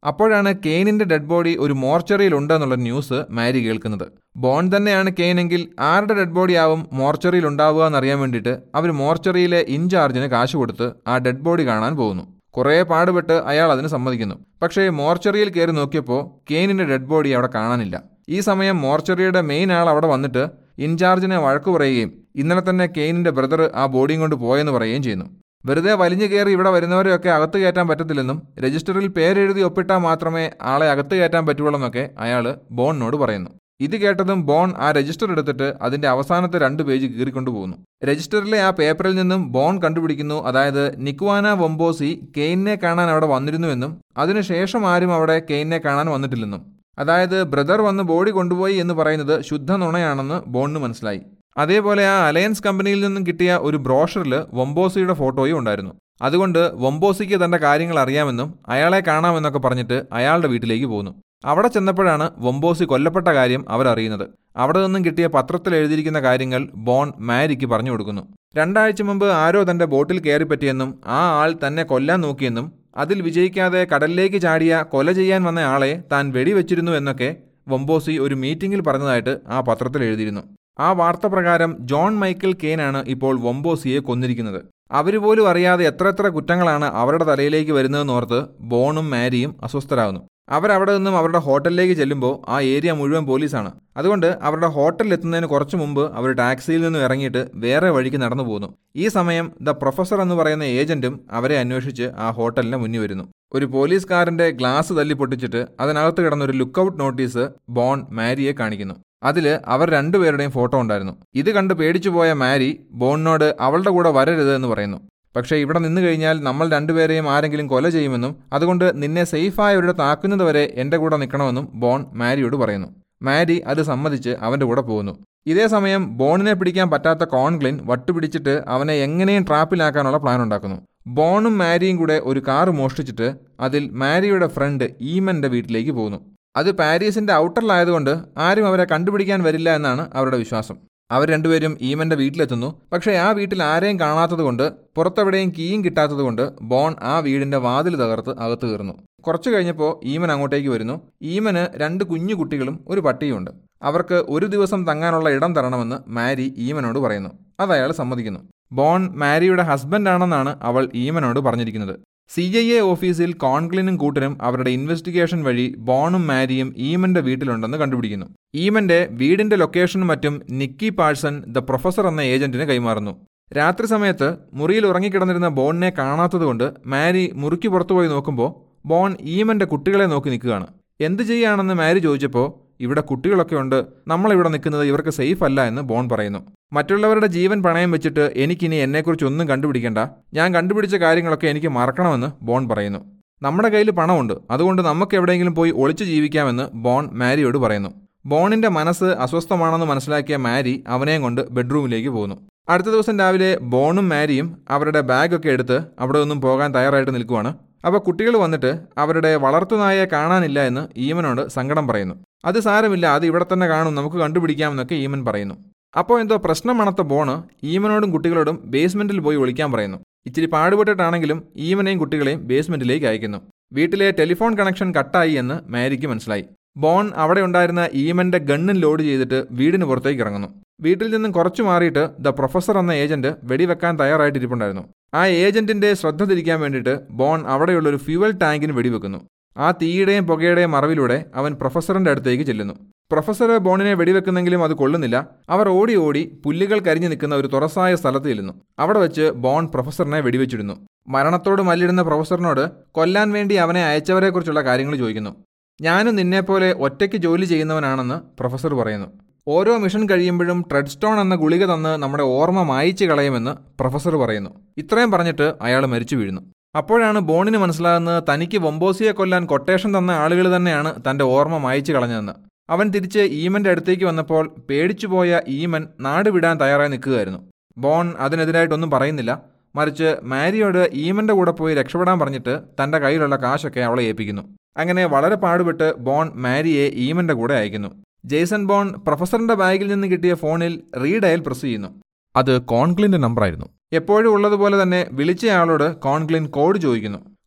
അപ്പോഴാണ് കെയ്നിന്റെ ഡെഡ് ബോഡി ഒരു മോർച്ചറിയിൽ ഉണ്ടെന്നുള്ള ന്യൂസ് മാരി കേൾക്കുന്നത്. ബോൺ തന്നെയാണ് കെയ്നെങ്കിൽ ആരുടെ ഡെഡ് ബോഡി ആവും മോർച്ചറിയിൽ ഉണ്ടാവുക എന്നറിയാൻ വേണ്ടിയിട്ട് അവർ മോർച്ചറിയിലെ ഇൻചാർജിന് കാശ് കൊടുത്ത് ആ ഡെഡ് ബോഡി കാണാൻ പോകുന്നു. കുറേ പാടുപെട്ട് അയാൾ അതിന് സമ്മതിക്കുന്നു. പക്ഷേ മോർച്ചറിയിൽ കയറി നോക്കിയപ്പോൾ കെയ്നിന്റെ ഡെഡ് ബോഡി അവിടെ കാണാനില്ല. ഈ സമയം മോർച്ചറിയുടെ മെയിൻ ആൾ അവിടെ വന്നിട്ട് ഇൻചാർജിനെ വഴക്കു പറയുകയും ഇന്നലെ തന്നെ കെയ്നിന്റെ ബ്രദർ ആ ബോഡിയും കൊണ്ട് പോയെന്ന് പറയുകയും ചെയ്യുന്നു. വെറുതെ വലിഞ്ഞു കയറി ഇവിടെ വരുന്നവരെയൊക്കെ അകത്ത് കയറ്റാൻ പറ്റത്തില്ലെന്നും രജിസ്റ്ററിൽ പേരെഴുതി ഒപ്പിട്ടാൽ മാത്രമേ ആളെ അകത്ത് കയറ്റാൻ പറ്റുള്ളൂന്നൊക്കെ അയാൾ ബോണിനോട് പറയുന്നു. ഇത് കേട്ടതും ബോൺ ആ രജിസ്റ്റർ എടുത്തിട്ട് അതിന്റെ അവസാനത്തെ 2 പേജ് കീറിക്കൊണ്ടുപോകുന്നു. രജിസ്റ്ററിലെ ആ പേപ്പറിൽ നിന്നും ബോൺ കണ്ടുപിടിക്കുന്നു, അതായത് നിക്വാന വൊംബോസി കെയ്നെ കാണാൻ അവിടെ വന്നിരുന്നുവെന്നും അതിനുശേഷം ആരും അവിടെ കെയ്നെ കാണാൻ വന്നിട്ടില്ലെന്നും. അതായത് ബ്രദർ വന്ന് ബോഡി കൊണ്ടുപോയി എന്ന് പറയുന്നത് ശുദ്ധ നുണയാണെന്ന് ബോണിന് മനസ്സിലായി. അതേപോലെ ആ അലയൻസ് കമ്പനിയിൽ നിന്നും കിട്ടിയ ഒരു ബ്രോഷറിൽ വൊംബോസിയുടെ ഫോട്ടോയും ഉണ്ടായിരുന്നു. അതുകൊണ്ട് വൊംബോസിക്ക് തന്റെ കാര്യങ്ങൾ അറിയാമെന്നും അയാളെ കാണാമെന്നൊക്കെ പറഞ്ഞിട്ട് അയാളുടെ വീട്ടിലേക്ക് പോകുന്നു. അവിടെ ചെന്നപ്പോഴാണ് വൊംബോസി കൊല്ലപ്പെട്ട കാര്യം അവരറിയുന്നത്. അവിടെ നിന്നും കിട്ടിയ പത്രത്തിൽ എഴുതിയിരിക്കുന്ന കാര്യങ്ങൾ ബോൺ മാരിക്ക് പറഞ്ഞു കൊടുക്കുന്നു. 2 ആഴ്ച മുമ്പ് ആരോ തന്റെ ബോട്ടിൽ കയറിപ്പറ്റിയെന്നും ആ ആൾ തന്നെ കൊല്ലാൻ നോക്കിയെന്നും അതിൽ വിജയിക്കാതെ കടലിലേക്ക് ചാടിയ കൊല ചെയ്യാൻ വന്ന ആളെ താൻ വെടിവെച്ചിരുന്നു എന്നൊക്കെ വൊംബോസി ഒരു മീറ്റിംഗിൽ പറഞ്ഞതായിട്ട് ആ പത്രത്തിൽ എഴുതിയിരുന്നു. ആ വാർത്ത പ്രകാരം ജോൺ മൈക്കിൾ കെയ്നാണ് ഇപ്പോൾ വൊംബോസിയെ കൊന്നിരിക്കുന്നത്. അവർ പോലും അറിയാതെ എത്ര കുറ്റങ്ങളാണ് അവരുടെ തലയിലേക്ക് വരുന്നതെന്നോർത്ത് ബോണും മാരിയും അസ്വസ്ഥരാകുന്നു. അവരവിടെ നിന്നും അവരുടെ ഹോട്ടലിലേക്ക് ചെല്ലുമ്പോൾ ആ ഏരിയ മുഴുവൻ പോലീസാണ്. അതുകൊണ്ട് അവരുടെ ഹോട്ടലിൽ എത്തുന്നതിന് കുറച്ചു മുമ്പ് അവർ ടാക്സിയിൽ നിന്നും ഇറങ്ങിയിട്ട് വേറെ വഴിക്ക് നടന്നു പോകുന്നു. ഈ സമയം ദ പ്രൊഫസർ എന്ന് പറയുന്ന ഏജന്റും അവരെ അന്വേഷിച്ച് ആ ഹോട്ടലിന് മുന്നിൽ വരുന്നു. ഒരു പോലീസ് കാറിന്റെ ഗ്ലാസ് തല്ലി പൊട്ടിച്ചിട്ട് അതിനകത്ത് കിടന്നൊരു ലുക്കൌട്ട് നോട്ടീസ് ബോൺ മാരിയെ കാണിക്കുന്നു. അതിൽ അവർ 2 പേരുടെയും ഫോട്ടോ ഉണ്ടായിരുന്നു. ഇത് കണ്ട് പേടിച്ചു പോയ മാരി ബോണിനോട് അവളുടെ കൂടെ വരരുത് എന്ന് പറയുന്നു. പക്ഷേ ഇവിടെ നിന്ന് കഴിഞ്ഞാൽ നമ്മൾ 2 പേരെയും ആരെങ്കിലും കൊല ചെയ്യുമെന്നും അതുകൊണ്ട് നിന്നെ സേഫായ ഒരിടത്ത് ആക്കുന്നത് വരെ എൻ്റെ കൂടെ നിൽക്കണമെന്നും ബോൺ മാരിയോട് പറയുന്നു. മാരി അത് സമ്മതിച്ച് അവൻ്റെ കൂടെ പോകുന്നു. ഇതേ സമയം ബോണിനെ പിടിക്കാൻ പറ്റാത്ത കോൺഗ്ലിൻ വട്ടുപിടിച്ചിട്ട് അവനെ എങ്ങനെയും ട്രാപ്പിലാക്കാനുള്ള പ്ലാൻ ഉണ്ടാക്കുന്നു. ബോണും മാരിയും കൂടെ ഒരു കാറ് മോഷ്ടിച്ചിട്ട് അതിൽ മാരിയുടെ ഫ്രണ്ട് ഈമന്റെ വീട്ടിലേക്ക് പോകുന്നു. അത് പാരീസിന്റെ ഔട്ടറിലായതുകൊണ്ട് ആരും അവരെ കണ്ടുപിടിക്കാൻ വരില്ല എന്നാണ് അവരുടെ വിശ്വാസം. അവർ 2 പേരും ഈമന്റെ വീട്ടിലെത്തുന്നു. പക്ഷേ ആ വീട്ടിൽ ആരെയും കാണാത്തതുകൊണ്ട് പുറത്തെവിടെയും കീയും കിട്ടാത്തതുകൊണ്ട് ബോൺ ആ വീടിന്റെ വാതിൽ തകർത്ത് അകത്ത് കയറുന്നു. കുറച്ചു കഴിഞ്ഞപ്പോൾ ഈമൻ അങ്ങോട്ടേക്ക് വരുന്നു. ഈമന് 2 കുഞ്ഞു കുട്ടികളും ഒരു പട്ടിയുമുണ്ട്. അവർക്ക് ഒരു ദിവസം തങ്ങാനുള്ള ഇടം തരണമെന്ന് മാരി ഈമനോട് പറയുന്നു. അത് അയാൾ സമ്മതിക്കുന്നു. ബോൺ മാരിയുടെ ഹസ്ബൻഡാണെന്നാണ് അവൾ ഈമനോട് പറഞ്ഞിരിക്കുന്നത്. CIA ഓഫീസിൽ കോൺഗ്ലിനും കൂട്ടരും അവരുടെ ഇൻവെസ്റ്റിഗേഷൻ വഴി ബോണും മാരിയും ഈമന്റെ വീട്ടിലുണ്ടെന്ന് കണ്ടുപിടിക്കുന്നു. ഈമന്റെ വീടിന്റെ ലൊക്കേഷനും മറ്റും നിക്കി പാഴ്സൺ ദ പ്രൊഫസർ എന്ന ഏജന്റിന് കൈമാറുന്നു. രാത്രി സമയത്ത് മുറിയിൽ ഉറങ്ങിക്കിടന്നിരുന്ന ബോണിനെ കാണാത്തതുകൊണ്ട് മാരി മുറിക്ക് പുറത്തുപോയി നോക്കുമ്പോൾ ബോൺ ഈമന്റെ കുട്ടികളെ നോക്കി നിൽക്കുകയാണ്. എന്ത് ചെയ്യാണെന്ന് മാരി ചോദിച്ചപ്പോൾ ഇവിടെ കുട്ടികളൊക്കെ ഉണ്ട്, നമ്മളിവിടെ നിൽക്കുന്നത് ഇവർക്ക് സേഫ് അല്ല എന്ന് ബോൺ പറയുന്നു. മറ്റുള്ളവരുടെ ജീവൻ പണയം വെച്ചിട്ട് എനിക്കിനി എന്നെക്കുറിച്ച് ഒന്നും കണ്ടുപിടിക്കണ്ട, ഞാൻ കണ്ടുപിടിച്ച കാര്യങ്ങളൊക്കെ എനിക്ക് മറക്കണമെന്ന് ബോൺ പറയുന്നു. നമ്മുടെ കയ്യിൽ പണമുണ്ട്, അതുകൊണ്ട് നമുക്ക് എവിടെയെങ്കിലും പോയി ഒളിച്ചു ജീവിക്കാമെന്ന് ബോൺ മാരിയോട് പറയുന്നു. ബോണിന്റെ മനസ്സ് അസ്വസ്ഥമാണെന്ന് മനസ്സിലാക്കിയ മാരി അവനെയും കൊണ്ട് ബെഡ്റൂമിലേക്ക് പോകുന്നു. അടുത്ത ദിവസം രാവിലെ ബോണും മാരിയും അവരുടെ ബാഗൊക്കെ എടുത്ത് അവിടെ ഒന്നും പോകാൻ തയ്യാറായിട്ട് നിൽക്കുവാണ്. അപ്പോൾ കുട്ടികൾ വന്നിട്ട് അവരുടെ വളർത്തുനായെ കാണാനില്ല എന്ന് ഈമനോട് സങ്കടം പറയുന്നു. അത് സാരമില്ല, അത് ഇവിടെ തന്നെ കാണും, നമുക്ക് കണ്ടുപിടിക്കാമെന്നൊക്കെ ഈമൻ പറയുന്നു. അപ്പോൾ എന്തോ പ്രശ്നം മണത്ത ബോണ് ഈമനോടും കുട്ടികളോടും ബേസ്മെന്റിൽ പോയി ഒളിക്കാൻ പറയുന്നു. ഇച്ചിരി പാടുപെട്ടിട്ടാണെങ്കിലും ഈമനെയും കുട്ടികളെയും ബേസ്മെന്റിലേക്ക് അയക്കുന്നു. വീട്ടിലെ ടെലിഫോൺ കണക്ഷൻ കട്ടായി എന്ന് മാരിക്ക് മനസ്സിലായി. ബോൺ അവിടെ ഉണ്ടായിരുന്ന ഈമന്റെ ഗണ്ണും ലോഡ് ചെയ്തിട്ട് വീടിന് പുറത്തേക്ക് ഇറങ്ങുന്നു. വീട്ടിൽ നിന്നും കുറച്ചു മാറിയിട്ട് ദ പ്രൊഫസർ എന്ന ഏജന്റ് വെടിവെക്കാൻ തയ്യാറായിട്ടിരിപ്പുണ്ടായിരുന്നു. ആ ഏജന്റിന്റെ ശ്രദ്ധ തിരിക്കാൻ വേണ്ടിയിട്ട് ബോൺ അവിടെയുള്ളൊരു ഫ്യൂവൽ ടാങ്കിന് വെടിവെക്കുന്നു. ആ തീയുടെയും പുകയുടെയും മറവിലൂടെ അവൻ പ്രൊഫസറിന്റെ അടുത്തേക്ക് ചെല്ലുന്നു. പ്രൊഫസർ ബോണിനെ വെടിവെക്കുന്നെങ്കിലും അത് കൊള്ളുന്നില്ല. അവർ ഓടി ഓടി പുല്ലുകൾ കരിഞ്ഞു നിൽക്കുന്ന ഒരു തുറസായ സ്ഥലത്ത് ചെല്ലുന്നു. അവിടെ വെച്ച് ബോൺ പ്രൊഫസറിനെ വെടിവെച്ചിടുന്നു. മരണത്തോട് മല്ലിടുന്ന പ്രൊഫസറിനോട് കൊല്ലാൻ വേണ്ടി അവനെ അയച്ചവരെക്കുറിച്ചുള്ള കാര്യങ്ങൾ ചോദിക്കുന്നു. ഞാനും നിന്നെപ്പോലെ ഒറ്റയ്ക്ക് ജോലി ചെയ്യുന്നവനാണെന്ന് പ്രൊഫസർ പറയുന്നു. ഓരോ മിഷൻ കഴിയുമ്പോഴും ട്രെഡ്സ്റ്റോൺ എന്ന ഗുളിക തന്ന് നമ്മുടെ ഓർമ്മ മായിച്ചു കളയുമെന്ന് പ്രൊഫസർ പറയുന്നു. ഇത്രയും പറഞ്ഞിട്ട് അയാൾ മരിച്ചു വീഴുന്നു. അപ്പോഴാണ് ബോണിന് മനസ്സിലാകുന്നത് തനിക്ക് വൊംബോസിയെ കൊല്ലാൻ കൊട്ടേഷൻ തന്ന ആളുകൾ തന്നെയാണ് തൻ്റെ ഓർമ്മ മായിച്ചു കളഞ്ഞതെന്ന്. അവൻ തിരിച്ച് ഈമന്റെ അടുത്തേക്ക് വന്നപ്പോൾ പേടിച്ചുപോയ ഈമൻ നാട് വിടാൻ തയ്യാറായി നിൽക്കുകയായിരുന്നു. ബോൺ അതിനെതിരായിട്ടൊന്നും പറയുന്നില്ല. മറിച്ച് മാരിയോട് ഈമന്റെ കൂടെ പോയി രക്ഷപ്പെടാൻ പറഞ്ഞിട്ട് തൻ്റെ കയ്യിലുള്ള കാശൊക്കെ അവളെ ഏൽപ്പിക്കുന്നു. അങ്ങനെ വളരെ പാടുപെട്ട് ബോൺ മാരിയെ ഈമന്റെ കൂടെ അയക്കുന്നു. ജെയ്സൺ ബോൺ പ്രൊഫസറിന്റെ ബാഗിൽ നിന്ന് കിട്ടിയ ഫോണിൽ റീഡയൽ പ്രസ് ചെയ്യുന്നു. അത് കോൺഗ്ലിന്റെ നമ്പറായിരുന്നു. എപ്പോഴും ഉള്ളതുപോലെ തന്നെ വിളിച്ചയാളോട് കോൺഗ്ലിൻ കോഡ് ചോദിക്കുന്നു.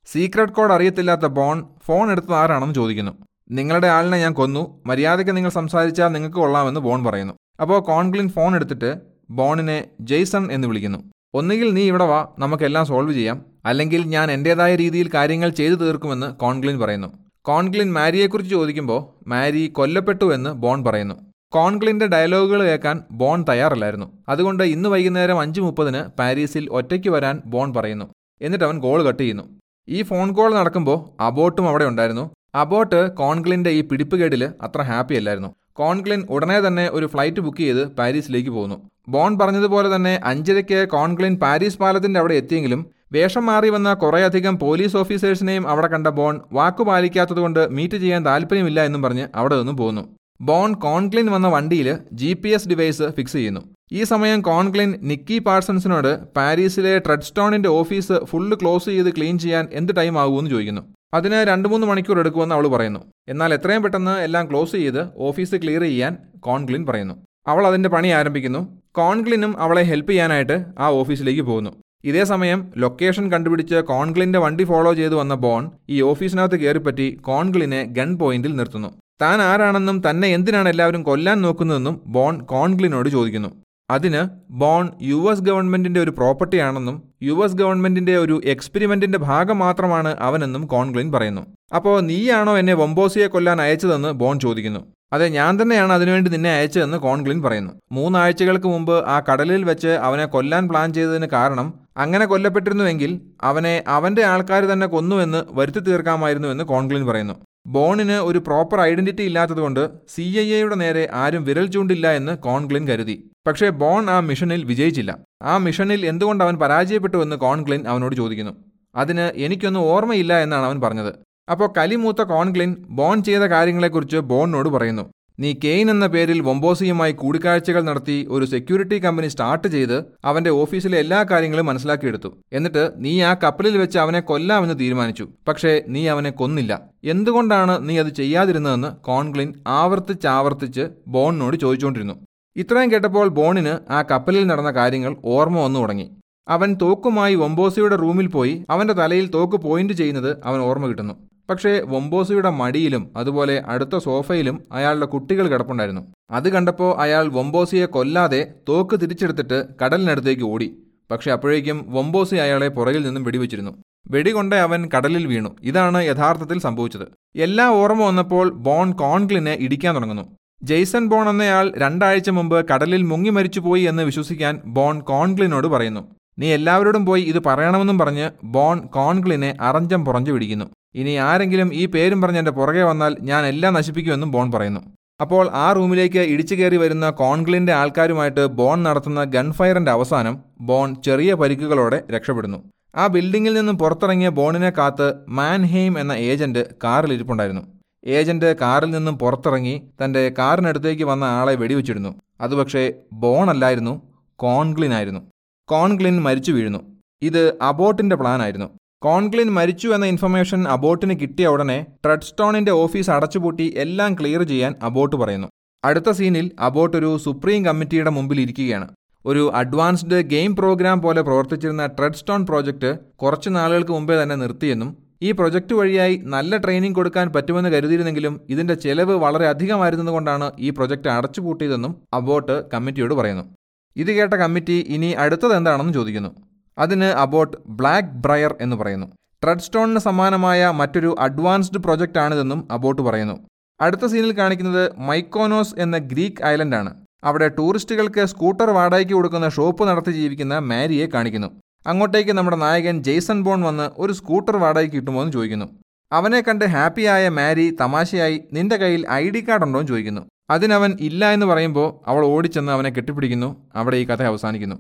സീക്രട്ട് കോഡ് അറിയത്തില്ലാത്ത ബോൺ ഫോൺ എടുത്തത് ആരാണെന്ന് ചോദിക്കുന്നു. നിങ്ങളുടെ ആളിനെ ഞാൻ കൊന്നു, മര്യാദയ്ക്ക് നിങ്ങൾ സംസാരിച്ചാൽ നിങ്ങൾക്ക് കൊള്ളാമെന്ന് ബോൺ പറയുന്നു. അപ്പോൾ കോൺഗ്ലിൻ ഫോൺ എടുത്തിട്ട് ബോണിനെ ജെയ്സൺ എന്ന് വിളിക്കുന്നു. ഒന്നുകിൽ നീ ഇവിടെ വാ, നമുക്കെല്ലാം സോൾവ് ചെയ്യാം, അല്ലെങ്കിൽ ഞാൻ എൻ്റേതായ രീതിയിൽ കാര്യങ്ങൾ ചെയ്തു തീർക്കുമെന്ന് കോൺഗ്ലിൻ പറയുന്നു. കോൺഗ്ലിൻ മാരിയെക്കുറിച്ച് ചോദിക്കുമ്പോൾ മാരി കൊല്ലപ്പെട്ടു എന്ന് ബോൺ പറയുന്നു. കോൺഗ്ലിൻ്റെ ഡയലോഗുകൾ കേൾക്കാൻ ബോൺ തയ്യാറല്ലായിരുന്നു. അതുകൊണ്ട് ഇന്ന് വൈകുന്നേരം 5:30 പാരീസിൽ ഒറ്റയ്ക്ക് വരാൻ ബോൺ പറയുന്നു. എന്നിട്ട് അവൻ കോൾ കട്ട് ചെയ്യുന്നു. ഈ ഫോൺ കോൾ നടക്കുമ്പോൾ അബോട്ടും അവിടെ ഉണ്ടായിരുന്നു. അബോട്ട് കോൺഗ്ലിൻ്റെ ഈ പിടിപ്പുകേടിൽ അത്ര ഹാപ്പി അല്ലായിരുന്നു. കോൺഗ്ലിൻ ഉടനെ തന്നെ ഒരു ഫ്ലൈറ്റ് ബുക്ക് ചെയ്ത് പാരീസിലേക്ക് പോകുന്നു. ബോൺ പറഞ്ഞതുപോലെ തന്നെ 5:30 കോൺഗ്ലിൻ പാരീസ് പാലത്തിൻ്റെ അവിടെ എത്തിയെങ്കിലും വേഷം മാറി വന്ന കുറേയധികം പോലീസ് ഓഫീസേഴ്സിനെയും അവിടെ കണ്ട ബോൺ വാക്കു പാലിക്കാത്തതുകൊണ്ട് മീറ്റ് ചെയ്യാൻ താല്പര്യമില്ല എന്നും പറഞ്ഞ് അവിടെ നിന്നും പോകുന്നു. ബോൺ കോൺഗ്ലിൻ വന്ന വണ്ടിയിൽ GPS ഡിവൈസ് ഫിക്സ് ചെയ്യുന്നു. ഈ സമയം കോൺഗ്ലിൻ നിക്കി പാഴ്സൺസിനോട് പാരീസിലെ ട്രെഡ്സ്റ്റോണിൻ്റെ ഓഫീസ് ഫുള്ള് ക്ലോസ് ചെയ്ത് ക്ലീൻ ചെയ്യാൻ എന്ത് ടൈം ആകുമെന്ന് ചോദിക്കുന്നു. അതിന് 2-3 മണിക്കൂർ എടുക്കുമെന്ന് അവൾ പറയുന്നു. എന്നാൽ എത്രയും പെട്ടെന്ന് എല്ലാം ക്ലോസ് ചെയ്ത് ഓഫീസ് ക്ലിയർ ചെയ്യാൻ കോൺഗ്ലിൻ പറയുന്നു. അവൾ അതിൻ്റെ പണി ആരംഭിക്കുന്നു. കോൺഗ്ലിനും അവളെ ഹെൽപ്പ് ചെയ്യാനായിട്ട് ആ ഓഫീസിലേക്ക് പോകുന്നു. ഇതേ സമയം ലൊക്കേഷൻ കണ്ടുപിടിച്ച് കോൺഗ്ലിൻ്റെ വണ്ടി ഫോളോ ചെയ്ത് വന്ന ബോൺ ഈ ഓഫീസിനകത്ത് കയറിപ്പറ്റി കോൺഗ്ലിനെ ഗൺ പോയിന്റിൽ നിർത്തുന്നു. താൻ ആരാണെന്നും തന്നെ എന്തിനാണ് എല്ലാവരും കൊല്ലാൻ നോക്കുന്നതെന്നും ബോൺ കോൺഗ്ലിനോട് ചോദിക്കുന്നു. അതിന് ബോൺ US ഗവൺമെൻറ്റിൻ്റെ ഒരു പ്രോപ്പർട്ടി ആണെന്നും US ഗവൺമെൻറ്റിൻ്റെ ഒരു എക്സ്പെരിമെൻറ്റിൻ്റെ ഭാഗം മാത്രമാണ് അവനെന്നും കോൺഗ്ലിൻ പറയുന്നു. അപ്പോൾ നീയാണോ എന്നെ വൊംബോസിയെ കൊല്ലാൻ അയച്ചതെന്ന് ബോൺ ചോദിക്കുന്നു. അതെ, ഞാൻ തന്നെയാണ് അതിനുവേണ്ടി നിന്നെ അയച്ചതെന്ന് കോൺഗ്ലിൻ പറയുന്നു. 3 ആഴ്ചകൾക്ക് മുമ്പ് ആ കടലിൽ വെച്ച് അവനെ കൊല്ലാൻ പ്ലാൻ ചെയ്തതിന് കാരണം അങ്ങനെ കൊല്ലപ്പെട്ടിരുന്നുവെങ്കിൽ അവനെ അവൻ്റെ ആൾക്കാർ തന്നെ കൊന്നുവെന്ന് വരുത്തി തീർക്കാമായിരുന്നുവെന്ന് കോൺഗ്ലിൻ പറയുന്നു. ബോണിന് ഒരു പ്രോപ്പർ ഐഡന്റിറ്റി ഇല്ലാത്തതുകൊണ്ട് CIA നേരെ ആരും വിരൽ ചൂണ്ടില്ല എന്ന് കോൺഗ്ലിൻ കരുതി. പക്ഷേ ബോൺ ആ മിഷനിൽ വിജയിച്ചില്ല. ആ മിഷനിൽ എന്തുകൊണ്ട് അവൻ പരാജയപ്പെട്ടുവെന്ന് കോൺഗ്ലിൻ അവനോട് ചോദിക്കുന്നു. അതിന് എനിക്കൊന്നും ഓർമ്മയില്ല എന്നാണ് അവൻ പറഞ്ഞത്. അപ്പോൾ കലിമൂത്ത കോൺഗ്ലിൻ ബോൺ ചെയ്ത കാര്യങ്ങളെക്കുറിച്ച് ബോണിനോട് പറയുന്നു. നീ കെയ്ൻ എന്ന പേരിൽ വൊംബോസിയുമായി കൂടിക്കാഴ്ചകൾ നടത്തി ഒരു സെക്യൂരിറ്റി കമ്പനി സ്റ്റാർട്ട് ചെയ്ത് അവൻ്റെ ഓഫീസിലെ എല്ലാ കാര്യങ്ങളും മനസ്സിലാക്കിയെടുത്തു. എന്നിട്ട് നീ ആ കപ്പലിൽ വെച്ച് അവനെ കൊല്ലാമെന്ന് തീരുമാനിച്ചു. പക്ഷേ നീ അവനെ കൊന്നില്ല. എന്തുകൊണ്ടാണ് നീ അത് ചെയ്യാതിരുന്നതെന്ന് കോൺഗ്ലിൻ ആവർത്തിച്ച് ബോണിനോട് ചോദിച്ചുകൊണ്ടിരുന്നു. ഇത്രയും കേട്ടപ്പോൾ ബോണിന് ആ കപ്പലിൽ നടന്ന കാര്യങ്ങൾ ഓർമ്മ വന്നു തുടങ്ങി. അവൻ തോക്കുമായി വൊംബോസിയുടെ റൂമിൽ പോയി അവൻ്റെ തലയിൽ തോക്ക് പോയിന്റ് ചെയ്യുന്നത് അവൻ ഓർമ്മ കിട്ടുന്നു. പക്ഷേ വൊംബോസിയുടെ മടിയിലും അതുപോലെ അടുത്ത സോഫയിലും അയാളുടെ കുട്ടികൾ കിടപ്പുണ്ടായിരുന്നു. അത് കണ്ടപ്പോൾ അയാൾ വൊംബോസിയെ കൊല്ലാതെ തോക്ക് തിരിച്ചെടുത്തിട്ട് കടലിനടുത്തേക്ക് ഓടി. പക്ഷെ അപ്പോഴേക്കും വൊംബോസി അയാളെ പുറകിൽ നിന്നും വെടിവെച്ചിരുന്നു. വെടികൊണ്ട് അവൻ കടലിൽ വീണു. ഇതാണ് യഥാർത്ഥത്തിൽ സംഭവിച്ചത്. എല്ലാം ഓർമ്മ വന്നപ്പോൾ ബോൺ കോൺഗ്ലിനെ ഇടിക്കാൻ തുടങ്ങുന്നു. ജെയ്സൺ ബോൺ എന്നയാൾ 2 ആഴ്ച മുമ്പ് കടലിൽ മുങ്ങി മരിച്ചുപോയി എന്ന് വിശ്വസിക്കാൻ ബോൺ കോൺഗ്ലിനോട് പറയുന്നു. നീ എല്ലാവരോടും പോയി ഇത് പറയണമെന്നും പറഞ്ഞ് ബോൺ കോൺഗ്ലിനെ അറഞ്ചം പുറഞ്ചു പിടിക്കുന്നു. ഇനി ആരെങ്കിലും ഈ പേരും പറഞ്ഞ് എൻ്റെ പുറകെ വന്നാൽ ഞാൻ എല്ലാം നശിപ്പിക്കുമെന്നും ബോൺ പറയുന്നു. അപ്പോൾ ആ റൂമിലേക്ക് ഇടിച്ചു കയറി വരുന്ന കോൺഗ്ലിൻ്റെ ആൾക്കാരുമായിട്ട് ബോൺ നടത്തുന്ന ഗൺഫയറിൻ്റെ അവസാനം ബോൺ ചെറിയ പരിക്കുകളോടെ രക്ഷപ്പെടുന്നു. ആ ബിൽഡിങ്ങിൽ നിന്നും പുറത്തിറങ്ങിയ ബോണിനെ കാത്ത് മാൻഹെയിം എന്ന ഏജന്റ് കാറിലിരിപ്പുണ്ടായിരുന്നു. ഏജന്റ് കാറിൽ നിന്നും പുറത്തിറങ്ങി തൻ്റെ കാറിനടുത്തേക്ക് വന്ന ആളെ വെടിവെച്ചിരുന്നു. അത് പക്ഷേ ബോൺ അല്ലായിരുന്നു, കോൺഗ്ലിൻ ആയിരുന്നു. കോൺഗ്ലിൻ മരിച്ചു വീഴുന്നു. ഇത് അബോട്ടിൻ്റെ പ്ലാനായിരുന്നു. കോൺഗ്ലിൻ മരിച്ചു എന്ന ഇൻഫർമേഷൻ അബോട്ടിന് കിട്ടിയ ഉടനെ ട്രെഡ്സ്റ്റോണിൻ്റെ ഓഫീസ് അടച്ചുപൂട്ടി എല്ലാം ക്ലിയർ ചെയ്യാൻ അബോട്ട് പറയുന്നു. അടുത്ത സീനിൽ അബോട്ട് ഒരു സുപ്രീം കമ്മിറ്റിയുടെ മുമ്പിൽ ഇരിക്കുകയാണ്. ഒരു അഡ്വാൻസ്ഡ് ഗെയിം പ്രോഗ്രാം പോലെ പ്രവർത്തിച്ചിരുന്ന ട്രെഡ്സ്റ്റോൺ പ്രോജക്റ്റ് കുറച്ച് നാളുകൾക്ക് മുമ്പേ തന്നെ നിർത്തിയെന്നും ഈ പ്രൊജക്റ്റ് വഴിയായി നല്ല ട്രെയിനിങ് കൊടുക്കാൻ പറ്റുമെന്ന് കരുതിയിരുന്നെങ്കിലും ഇതിൻ്റെ ചെലവ് വളരെ അധികമായിരുന്നതുകൊണ്ടാണ് ഈ പ്രൊജക്റ്റ് അടച്ചുപൂട്ടിയതെന്നും അബോട്ട് കമ്മിറ്റിയോട് പറയുന്നു. ഇത് കേട്ട കമ്മിറ്റി ഇനി അടുത്തത് എന്താണെന്ന് ചോദിക്കുന്നു. അതിന് അബോട്ട് ബ്ലാക്ക് ബ്രയർ എന്ന് പറയുന്നു. ട്രെഡ്സ്റ്റോണിന് സമാനമായ മറ്റൊരു അഡ്വാൻസ്ഡ് പ്രൊജക്റ്റ് ആണിതെന്നും അബോട്ട് പറയുന്നു. അടുത്ത സീനിൽ കാണിക്കുന്നത് മൈക്കോനോസ് എന്ന ഗ്രീക്ക് ഐലൻഡാണ്. അവിടെ ടൂറിസ്റ്റുകൾക്ക് സ്കൂട്ടർ വാടകയ്ക്ക് കൊടുക്കുന്ന ഷോപ്പ് നടത്തി ജീവിക്കുന്ന മാരിയെ കാണിക്കുന്നു. അങ്ങോട്ടേക്ക് നമ്മുടെ നായകൻ ജെയ്സൺ ബോൺ വന്ന് ഒരു സ്കൂട്ടർ വാടകയ്ക്ക് കിട്ടുമോ എന്ന് ചോദിക്കുന്നു. അവനെ കണ്ട് ഹാപ്പിയായ മാരി തമാശയായി നിന്റെ കയ്യിൽ ID കാർഡ് ഉണ്ടോ എന്ന് ചോദിക്കുന്നു. അതിനവൻ ഇല്ല എന്ന് പറയുമ്പോൾ അവൾ ഓടിച്ചെന്ന് അവനെ കെട്ടിപ്പിടിക്കുന്നു. അവിടെ ഈ കഥ അവസാനിക്കുന്നു.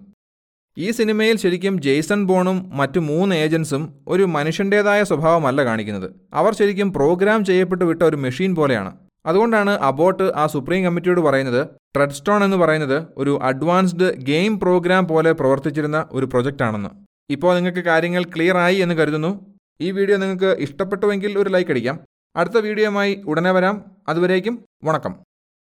ഈ സിനിമയിൽ ശരിക്കും ജെയ്സൺ ബോണും മറ്റു 3 ഏജൻസും ഒരു മനുഷ്യൻ്റേതായ സ്വഭാവമല്ല കാണിക്കുന്നത്. അവർ ശരിക്കും പ്രോഗ്രാം ചെയ്യപ്പെട്ടു വിട്ട ഒരു മെഷീൻ പോലെയാണ്. അതുകൊണ്ടാണ് അബോട്ട് ആ സുപ്രീം കമ്മിറ്റിയോട് പറയുന്നത് ട്രെഡ്സ്റ്റോൺ എന്ന് പറയുന്നത് ഒരു അഡ്വാൻസ്ഡ് ഗെയിം പ്രോഗ്രാം പോലെ പ്രവർത്തിച്ചിരുന്ന ഒരു പ്രൊജക്റ്റ് ആണെന്ന്. ഇപ്പോൾ നിങ്ങൾക്ക് കാര്യങ്ങൾ ക്ലിയർ ആയി എന്ന് കരുതുന്നു. ഈ വീഡിയോ നിങ്ങൾക്ക് ഇഷ്ടപ്പെട്ടുവെങ്കിൽ ഒരു ലൈക്ക് അടിക്കാം. അടുത്ത വീഡിയോയുമായി ഉടനെ വരാം. അതുവരേക്കും വണക്കം.